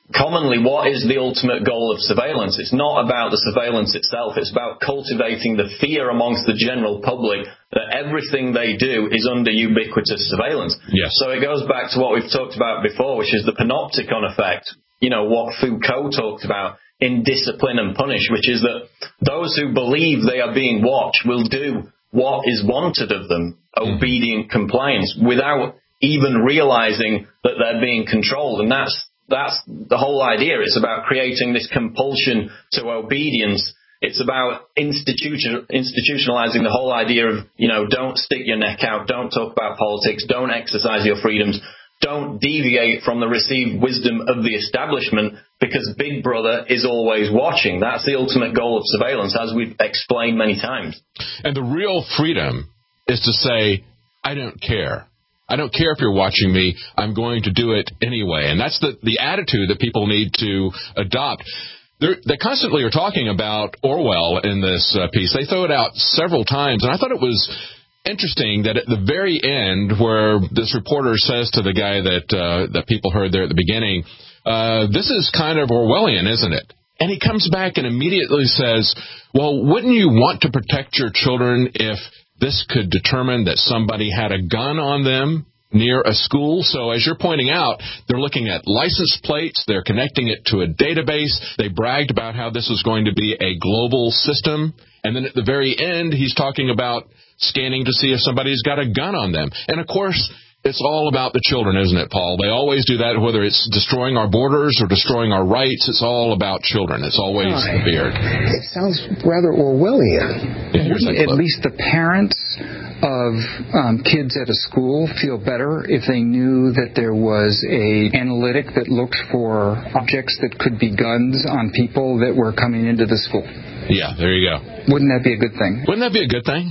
S1: commonly, what is the ultimate goal of surveillance? It's not about the surveillance itself. It's about cultivating the fear amongst the general public that everything they do is under ubiquitous surveillance.
S3: Yes.
S1: So it goes back to what we've talked about before, which is the panopticon effect. You know, what Foucault talked about in Discipline and Punish, which is that those who believe they are being watched will do what is wanted of them, obedient compliance, without even realizing that they're being controlled. And that's that's the whole idea. It's about creating this compulsion to obedience. It's about institution, institutionalizing the whole idea of, you know, don't stick your neck out, don't talk about politics, don't exercise your freedoms, don't deviate from the received wisdom of the establishment, because Big Brother is always watching. That's the ultimate goal of surveillance, as we've explained many times.
S3: And the real freedom is to say, I don't care. I don't care if you're watching me. I'm going to do it anyway. And that's the, the attitude that people need to adopt. They're, they constantly are talking about Orwell in this uh, piece. They throw it out several times, and I thought it was interesting that at the very end, where this reporter says to the guy that uh, that people heard there at the beginning, uh, this is kind of Orwellian, isn't it? And he comes back and immediately says, well, wouldn't you want to protect your children if this could determine that somebody had a gun on them near a school? So as you're pointing out, they're looking at license plates, they're connecting it to a database. They bragged about how this was going to be a global system. And then at the very end, he's talking about scanning to see if somebody's got a gun on them. And, of course, it's all about the children, isn't it, Paul? They always do that, whether it's destroying our borders or destroying our rights. It's all about children. It's always
S6: Hi.
S3: the beard.
S6: It sounds rather Orwellian.
S3: Yeah, here's that
S5: At
S3: clip.
S5: least the parents of um, kids at a school feel better if they knew that there was a analytic that looked for objects that could be guns on people that were coming into the school.
S3: Yeah, there you go.
S5: Wouldn't that be a good thing?
S3: Wouldn't that be a good thing?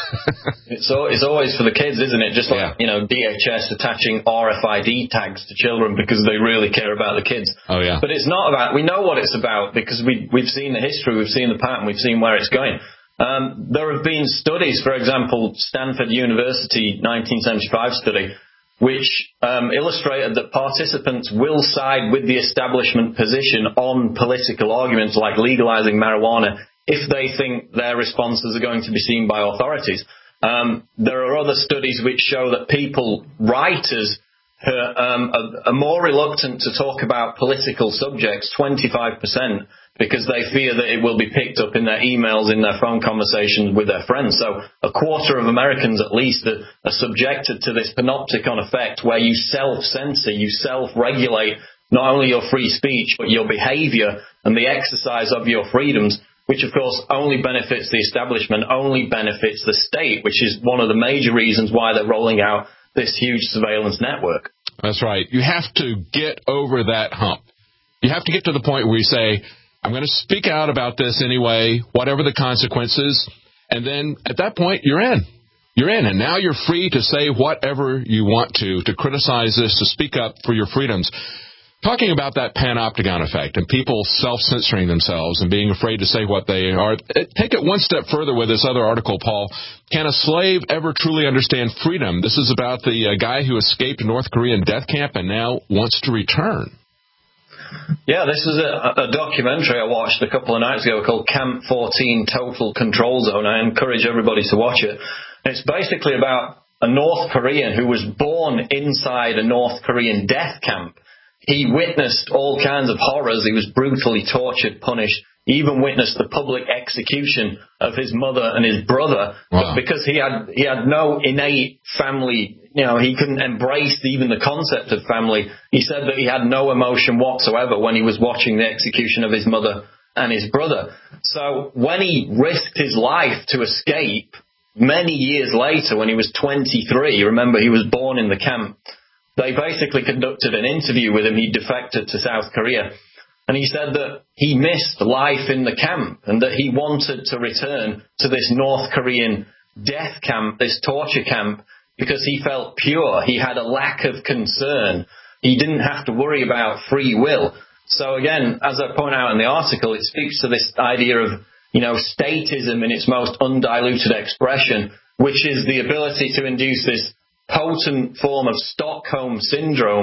S1: It's, so, it's always for the kids, isn't it? Just like,
S3: Yeah.
S1: you know, D H S attaching R F I D tags to children because they really care about the kids.
S3: Oh, yeah.
S1: But it's not about, we know what it's about because we, we've seen the history, we've seen the pattern, we've seen where it's going. Um, there have been studies, for example, Stanford University nineteen seventy-five study, which um, illustrated that participants will side with the establishment position on political arguments like legalizing marijuana if they think their responses are going to be seen by authorities. Um, there are other studies which show that people, writers, are, um, are, are more reluctant to talk about political subjects, twenty-five percent, because they fear that it will be picked up in their emails, in their phone conversations with their friends. So a quarter of Americans, at least, are, are subjected to this panopticon effect where you self-censor, you self-regulate not only your free speech, but your behavior and the exercise of your freedoms, which, of course, only benefits the establishment, only benefits the state, which is one of the major reasons why they're rolling out this huge surveillance network.
S3: That's right. You have to get over that hump. You have to get to the point where you say, I'm going to speak out about this anyway, whatever the consequences, and then at that point, you're in. You're in, and now you're free to say whatever you want to, to criticize this, to speak up for your freedoms. Talking about that panopticon effect and people self-censoring themselves and being afraid to say what they are, take it one step further with this other article, Paul. Can a slave ever truly understand freedom? This is about the uh, guy who escaped a North Korean death camp and now wants to return.
S1: Yeah, this is a, a documentary I watched a couple of nights ago called Camp fourteen Total Control Zone. I encourage everybody to watch it. It's basically about a North Korean who was born inside a North Korean death camp. He witnessed all kinds of horrors. He was brutally tortured, punished. He even witnessed the public execution of his mother and his brother.
S3: Wow.
S1: But because he had he had no innate family, you know, he couldn't embrace even the concept of family. He said that he had no emotion whatsoever when he was watching the execution of his mother and his brother. So when he risked his life to escape, many years later, when he was twenty-three, remember he was born in the camp, they basically conducted an interview with him. He defected to South Korea. And he said that he missed life in the camp and that he wanted to return to this North Korean death camp, this torture camp, because he felt pure. He had a lack of concern. He didn't have to worry about free will. So again, as I point out in the article, it speaks to this idea of, you know, statism in its most undiluted expression, which is the ability to induce this potent form of Stockholm syndrome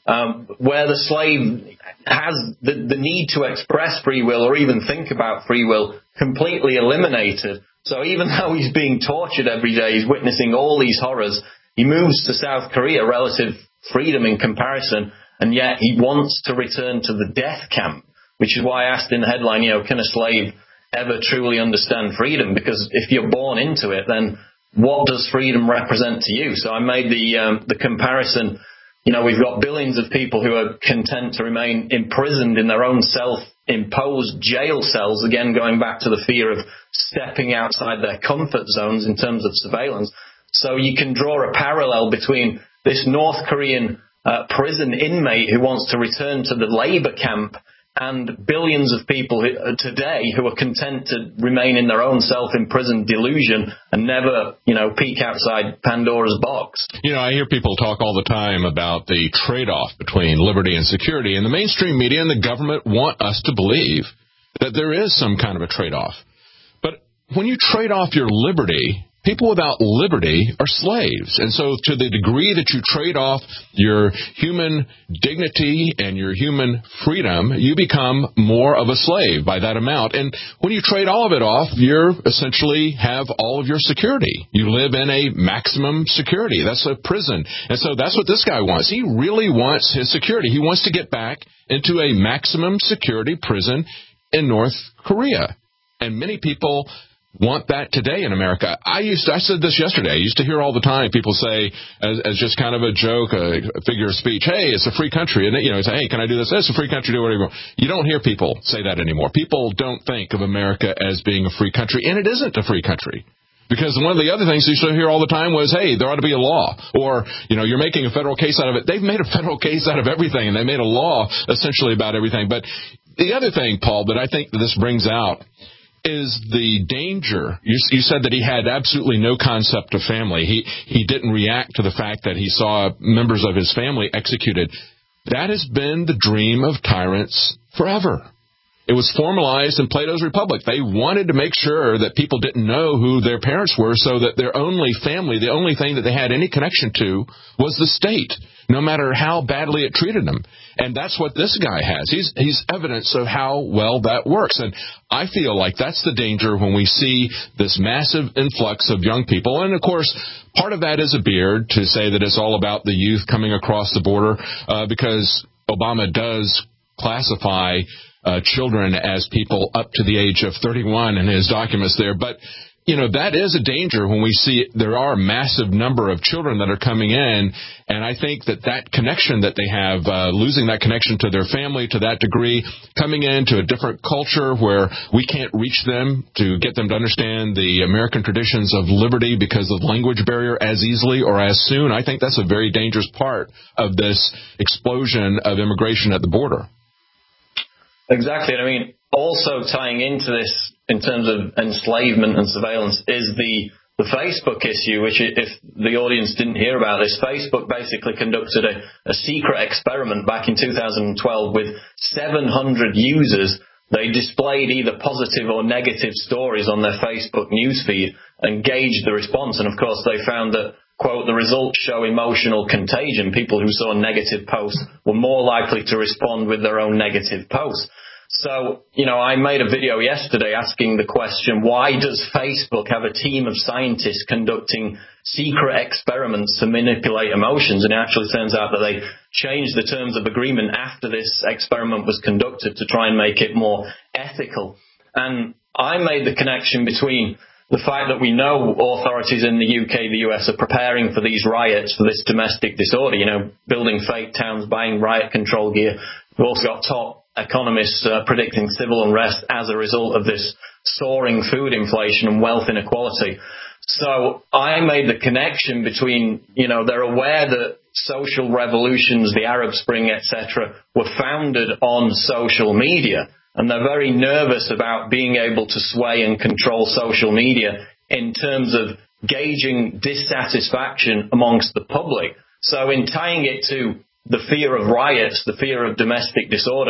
S1: um, where the slave has the, the need to express free will or even think about free will completely eliminated. So even though he's being tortured every day, he's witnessing all these horrors, he moves to South Korea, relative freedom in comparison, and yet he wants to return to the death camp, which is why I asked in the headline, you know, can a slave ever truly understand freedom? Because if you're born into it, then what does freedom represent to you? So I made the um, the comparison. You know, we've got billions of people who are content to remain imprisoned in their own self-imposed jail cells, again, going back to the fear of stepping outside their comfort zones in terms of surveillance. So you can draw a parallel between this North Korean uh, prison inmate who wants to return to the labor camp and billions of people who, uh, today who are content to remain in their own self-imprisoned delusion and never, you know, peek outside Pandora's box.
S3: You know, I hear people talk all the time about the trade-off between liberty and security, and the mainstream media and the government want us to believe that there is some kind of a trade-off. But when you trade off your liberty, people without liberty are slaves. And so to the degree that you trade off your human dignity and your human freedom, you become more of a slave by that amount. And when you trade all of it off, you essentially have all of your security. You live in a maximum security. That's a prison. And so that's what this guy wants. He really wants his security. He wants to get back into a maximum security prison in North Korea. And many people want that today in America. I used to, I said this yesterday. I used to hear all the time people say, as, as just kind of a joke, a, a figure of speech, hey, it's a free country. And, you know, say, hey, can I do this? It's a free country, do whatever you want. You don't hear people say that anymore. People don't think of America as being a free country, and it isn't a free country. Because one of the other things you used to hear all the time was, hey, there ought to be a law. Or, you know, you're making a federal case out of it. They've made a federal case out of everything, and they made a law essentially about everything. But the other thing, Paul, that I think this brings out is the danger. You, you said that he had absolutely no concept of family. He he didn't react to the fact that he saw members of his family executed. That has been the dream of tyrants forever. It was formalized in Plato's Republic. They wanted to make sure that people didn't know who their parents were, so that their only family, the only thing that they had any connection to, was the state, no matter how badly it treated them. And that's what this guy has. He's he's evidence of how well that works. And I feel like that's the danger when we see this massive influx of young people. And, of course, part of that is a beard to say that it's all about the youth coming across the border, uh, because Obama does classify Uh, children as people up to the age of thirty-one in his documents there. But, you know, that is a danger when we see there are a massive number of children that are coming in. And I think that that connection that they have, uh, losing that connection to their family to that degree, coming into a different culture where we can't reach them to get them to understand the American traditions of liberty because of language barrier as easily or as soon, I think that's a very dangerous part of this explosion of immigration at the border.
S1: Exactly. And I mean, also tying into this in terms of enslavement and surveillance is the, the Facebook issue, which if the audience didn't hear about this, Facebook basically conducted a, a secret experiment back in two thousand twelve with seven hundred users. They displayed either positive or negative stories on their Facebook newsfeed and gauged the response. And of course, they found that, quote, the results show emotional contagion. People who saw negative posts were more likely to respond with their own negative posts. So, you know, I made a video yesterday asking the question, why does Facebook have a team of scientists conducting secret experiments to manipulate emotions? And it actually turns out that they changed the terms of agreement after this experiment was conducted to try and make it more ethical. And I made the connection between the fact that we know authorities in the U K, the U S are preparing for these riots, for this domestic disorder, you know, building fake towns, buying riot control gear. We've also got top economists uh, predicting civil unrest as a result of this soaring food inflation and wealth inequality. So I made the connection between, you know, they're aware that social revolutions, the Arab Spring, et cetera, were founded on social media. And they're very nervous about being able to sway and control social media in terms of gauging dissatisfaction amongst the public. So in tying it to the fear of riots, the fear of domestic disorder,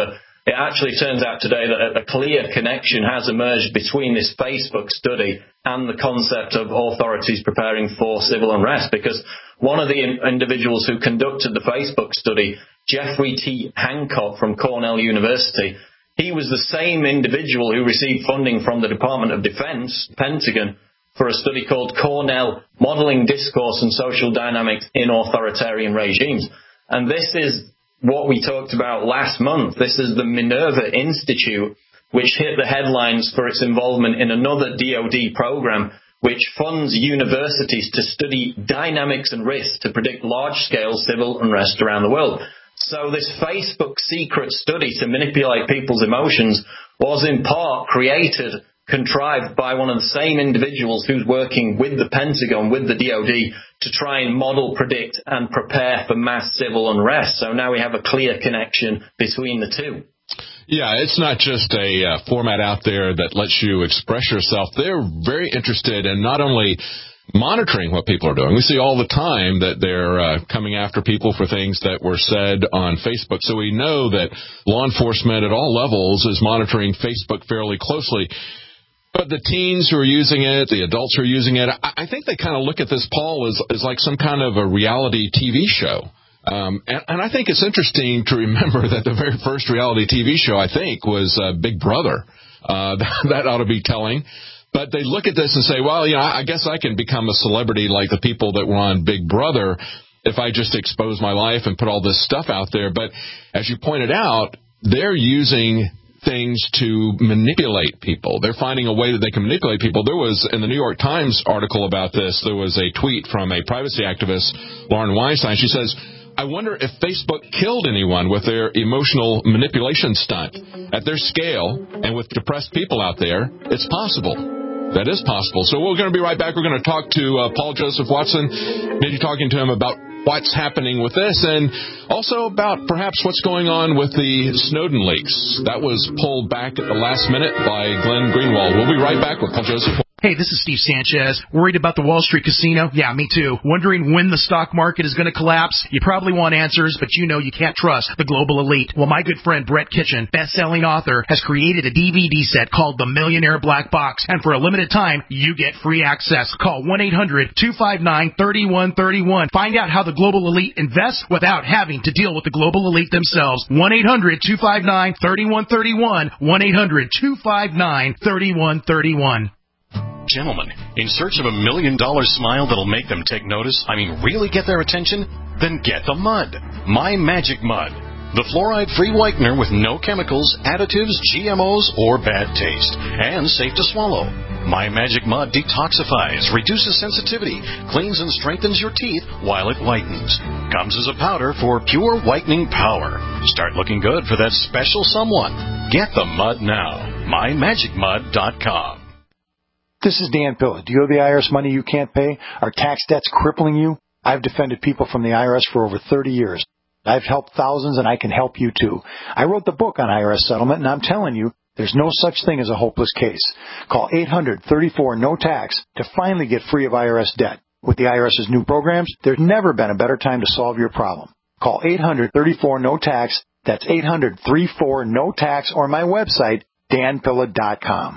S1: it actually turns out today that a clear connection has emerged between this Facebook study and the concept of authorities preparing for civil unrest, because one of the in- individuals who conducted the Facebook study, Jeffrey T. Hancock from Cornell University, he was the same individual who received funding from the Department of Defense, Pentagon, for a study called Cornell Modeling Discourse and Social Dynamics in Authoritarian Regimes. And this is what we talked about last month. This is the Minerva Institute, which hit the headlines for its involvement in another D O D program, which funds universities to study dynamics and risks to predict large-scale civil unrest around the world. So this Facebook secret study to manipulate people's emotions was in part created, contrived by one of the same individuals who's working with the Pentagon, with the D O D, to try and model, predict, and prepare for mass civil unrest. So now we have a clear connection between the two.
S3: Yeah, it's not just a uh, format out there that lets you express yourself. They're very interested in not only monitoring what people are doing. We see all the time that they're uh, coming after people for things that were said on Facebook. So we know that law enforcement at all levels is monitoring Facebook fairly closely. But the teens who are using it, the adults who are using it, I, I think they kind of look at this, Paul, as, as like some kind of a reality T V show. Um, and, and I think it's interesting to remember that the very first reality T V show, I think, was uh, Big Brother. Uh, that, that ought to be telling. But they look at this and say, well, you know, I guess I can become a celebrity like the people that were on Big Brother if I just expose my life and put all this stuff out there. But as you pointed out, they're using things to manipulate people. They're finding a way that they can manipulate people. There was, in the New York Times article about this, there was a tweet from a privacy activist, Lauren Weinstein. She says, I wonder if Facebook killed anyone with their emotional manipulation stunt. At their scale, and with depressed people out there, it's possible. That is possible. So we're going to be right back. We're going to talk to uh, Paul Joseph Watson, maybe talking to him about what's happening with this, and also about perhaps what's going on with the Snowden leaks. That was pulled back at the last minute by Glenn Greenwald. We'll be right back with Paul Joseph.
S7: Hey, this is Steve Sanchez. Worried about the Wall Street casino? Yeah, me too. Wondering when the stock market is going to collapse? You probably want answers, but you know you can't trust the global elite. Well, my good friend Brett Kitchen, best-selling author, has created a D V D set called The Millionaire Black Box, and for a limited time, you get free access. Call one eight hundred two five nine three one three one. Find out how the global elite invests without having to deal with the global elite themselves. one eight hundred two five nine three one three one. one eight hundred two five nine three one three one.
S8: Gentlemen, in search of a million-dollar smile that'll make them take notice, I mean really get their attention? Then get the mud. My Magic Mud. The fluoride-free whitener with no chemicals, additives, G M Os, or bad taste. And safe to swallow. My Magic Mud detoxifies, reduces sensitivity, cleans and strengthens your teeth while it whitens. Comes as a powder for pure whitening power. Start looking good for that special someone. Get the mud now. my magic mud dot com.
S9: This is Dan Pilla. Do you owe the I R S money you can't pay? Are tax debts crippling you? I've defended people from the I R S for over thirty years. I've helped thousands, and I can help you too. I wrote the book on I R S settlement, and I'm telling you, there's no such thing as a hopeless case. Call eight hundred thirty-four no tax to finally get free of I R S debt. With the IRS's new programs, there's never been a better time to solve your problem. Call eight hundred thirty-four no tax. That's eight hundred thirty-four no tax, or my website, dan pilla dot com.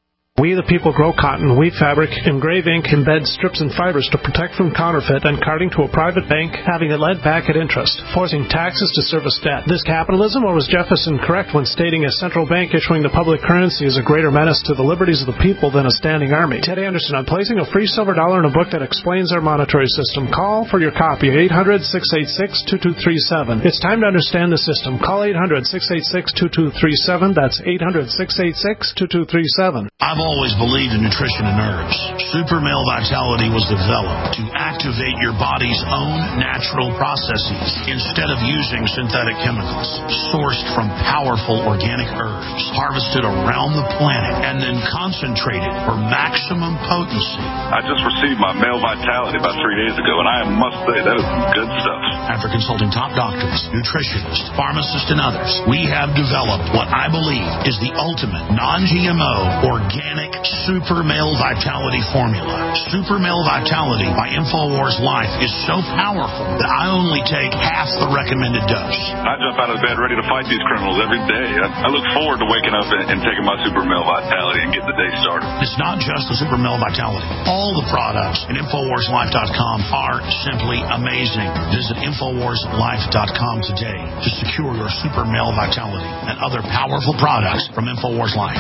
S11: We the people grow cotton, weave fabric, engrave ink, embed strips and fibers to protect from counterfeit and carting to a private bank, having it led back at interest, forcing taxes to service debt. This capitalism, or was Jefferson correct when stating a central bank issuing the public currency is a greater menace to the liberties of the people than a standing army? Ted Anderson, I'm placing a free silver dollar in a book that explains our monetary system. Call for your copy, eight hundred six eight six two two three seven. It's time to understand the system. Call eight hundred six eight six two two three seven. That's eight hundred six eight six two two three seven.
S20: I've always believed in nutrition and herbs. Super Male Vitality was developed to activate your body's own natural processes instead of using synthetic chemicals. Sourced from powerful organic herbs, harvested around the planet, and then concentrated for maximum potency.
S12: I just received my Male Vitality about three days ago, and I must say that is good stuff.
S20: After consulting top doctors, nutritionists, pharmacists, and others, we have developed what I believe is the ultimate non G M O organic organic super male vitality formula. Super male vitality by InfoWars Life is so powerful that I only take half the recommended dose.
S12: I jump out of bed ready to fight these criminals every day. I, I look forward to waking up and, and taking my super male vitality and getting the day started.
S20: It's not just the super male vitality. All the products at InfoWars Life dot com are simply amazing. Visit InfoWars Life dot com today to secure your super male vitality and other powerful products from InfoWars Life.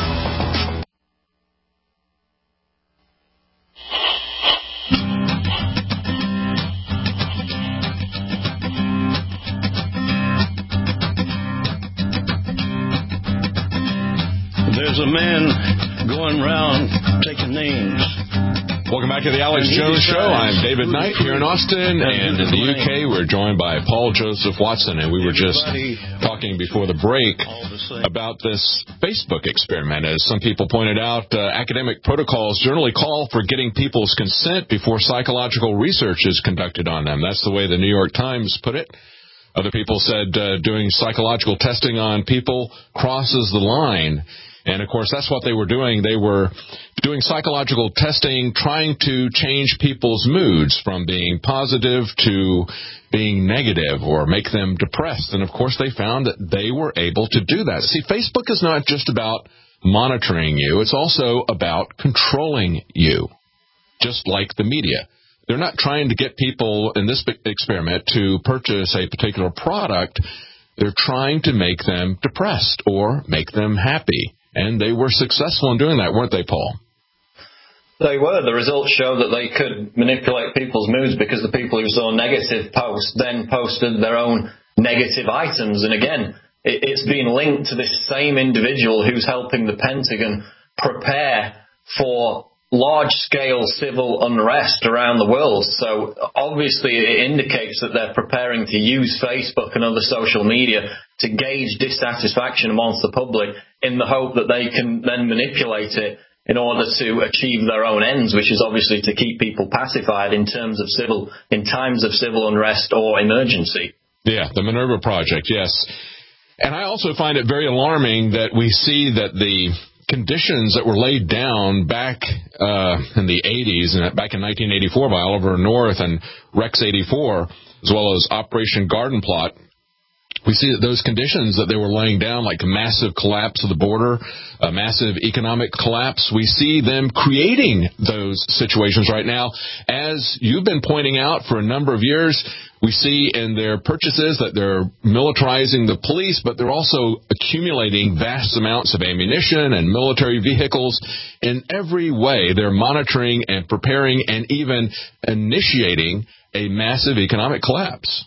S2: There's a man going around taking names.
S3: Welcome back to the Alex Jones Show. I'm David Knight here in Austin, and in the U K we're joined by Paul Joseph Watson, and we were just talking before the break about this Facebook experiment. As some people pointed out, uh, academic protocols generally call for getting people's consent before psychological research is conducted on them. That's the way the New York Times put it. Other people said uh, doing psychological testing on people crosses the line. And, of course, that's what they were doing. They were doing psychological testing, trying to change people's moods from being positive to being negative or make them depressed. And, of course, they found that they were able to do that. See, Facebook is not just about monitoring you. It's also about controlling you, just like the media. They're not trying to get people in this experiment to purchase a particular product. They're trying to make them depressed or make them happy. And they were successful in doing that, weren't they, Paul?
S1: They were. The results show that they could manipulate people's moods because the people who saw negative posts then posted their own negative items. And again, it's been linked to this same individual who's helping the Pentagon prepare for large-scale civil unrest around the world. So obviously it indicates that they're preparing to use Facebook and other social media to gauge dissatisfaction amongst the public in the hope that they can then manipulate it in order to achieve their own ends, which is obviously to keep people pacified in terms of civil, in times of civil unrest or emergency.
S3: Yeah, the Minerva Project, yes. And I also find it very alarming that we see that the conditions that were laid down back uh, in the eighties and back in nineteen eighty-four by Oliver North and Rex eighty-four, as well as Operation Garden Plot, we see that those conditions that they were laying down, like a massive collapse of the border, a massive economic collapse, we see them creating those situations right now. As you've been pointing out for a number of years, we see in their purchases that they're militarizing the police, but they're also accumulating vast amounts of ammunition and military vehicles. In every way, they're monitoring and preparing and even initiating a massive economic collapse.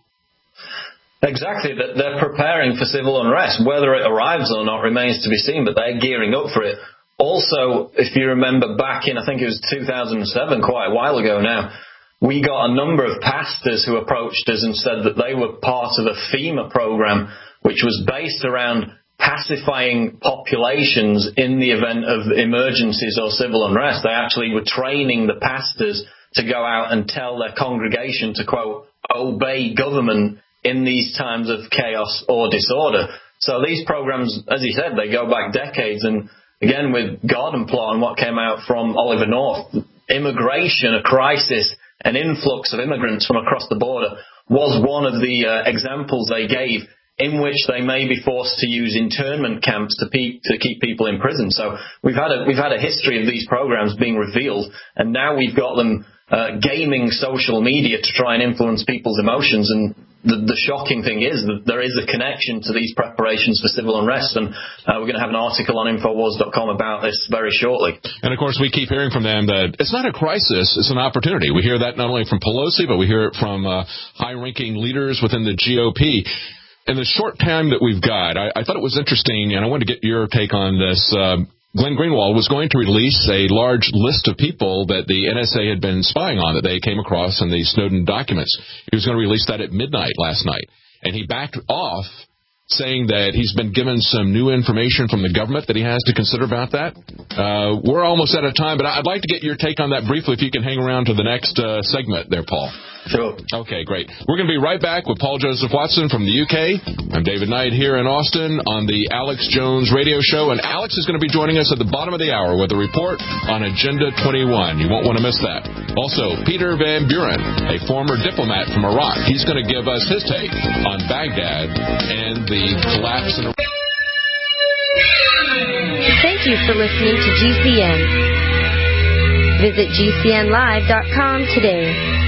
S1: Exactly, that they're preparing for civil unrest. Whether it arrives or not remains to be seen, but they're gearing up for it. Also, if you remember back in, I think it was two thousand seven, quite a while ago now, we got a number of pastors who approached us and said that they were part of a FEMA program which was based around pacifying populations in the event of emergencies or civil unrest. They actually were training the pastors to go out and tell their congregation to, quote, obey government in these times of chaos or disorder. So these programs, as he said, they go back decades. And again, with Garden Plot and what came out from Oliver North, immigration, a crisis, an influx of immigrants from across the border was one of the uh, examples they gave in which they may be forced to use internment camps to, pe- to keep people in prison. So we've had a, we've had a history of these programs being revealed, and now we've got them uh, gaming social media to try and influence people's emotions. And the, the shocking thing is that there is a connection to these preparations for civil unrest, and uh, we're going to have an article on Infowars dot com about this very shortly.
S3: And, of course, we keep hearing from them that it's not a crisis, it's an opportunity. We hear that not only from Pelosi, but we hear it from uh, high-ranking leaders within the G O P. In the short time that we've got, I, I thought it was interesting, and I wanted to get your take on this. Uh, Glenn Greenwald was going to release a large list of people that the N S A had been spying on, that they came across in the Snowden documents. He was going to release that at midnight last night. And he backed off, saying that he's been given some new information from the government that he has to consider about that. Uh, we're almost out of time, but I'd like to get your take on that briefly, if you can hang around to the next uh, segment there, Paul.
S1: Sure.
S3: Okay, great. We're going to be right back with Paul Joseph Watson from the U K. I'm David Knight here in Austin on the Alex Jones Radio Show, and Alex is going to be joining us at the bottom of the hour with a report on Agenda twenty-one. You won't want to miss that. Also, Peter Van Buren, a former diplomat from Iraq. He's going to give us his take on Baghdad and the collapse in Iraq.
S13: Thank you for listening to G C N. Visit G C N live dot com today.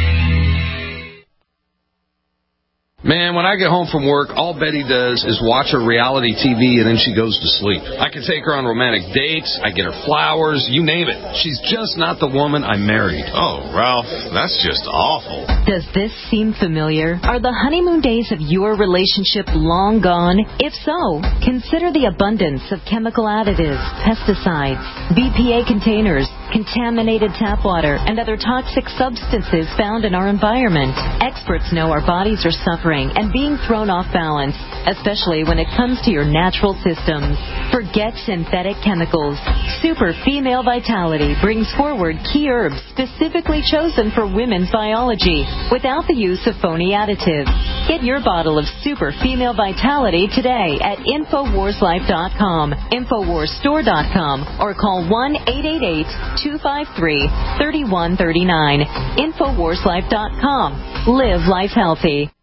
S14: Man, when I get home from work, all Betty does is watch her reality T V and then she goes to sleep. I can take her on romantic dates, I get her flowers, you name it. She's just not the woman I married.
S15: Oh, Ralph, that's just awful.
S16: Does this seem familiar? Are the honeymoon days of your relationship long gone? If so, consider the abundance of chemical additives, pesticides, B P A containers, contaminated tap water, and other toxic substances found in our environment. Experts know our bodies are suffering and being thrown off balance, especially when it comes to your natural systems. Forget synthetic chemicals. Super Female Vitality brings forward key herbs specifically chosen for women's biology without the use of phony additives. Get your bottle of Super Female Vitality today at Infowars Life dot com, Infowars Store dot com, or call one eight eight eight, two five three, three one three nine. Infowars Life dot com. Live life healthy.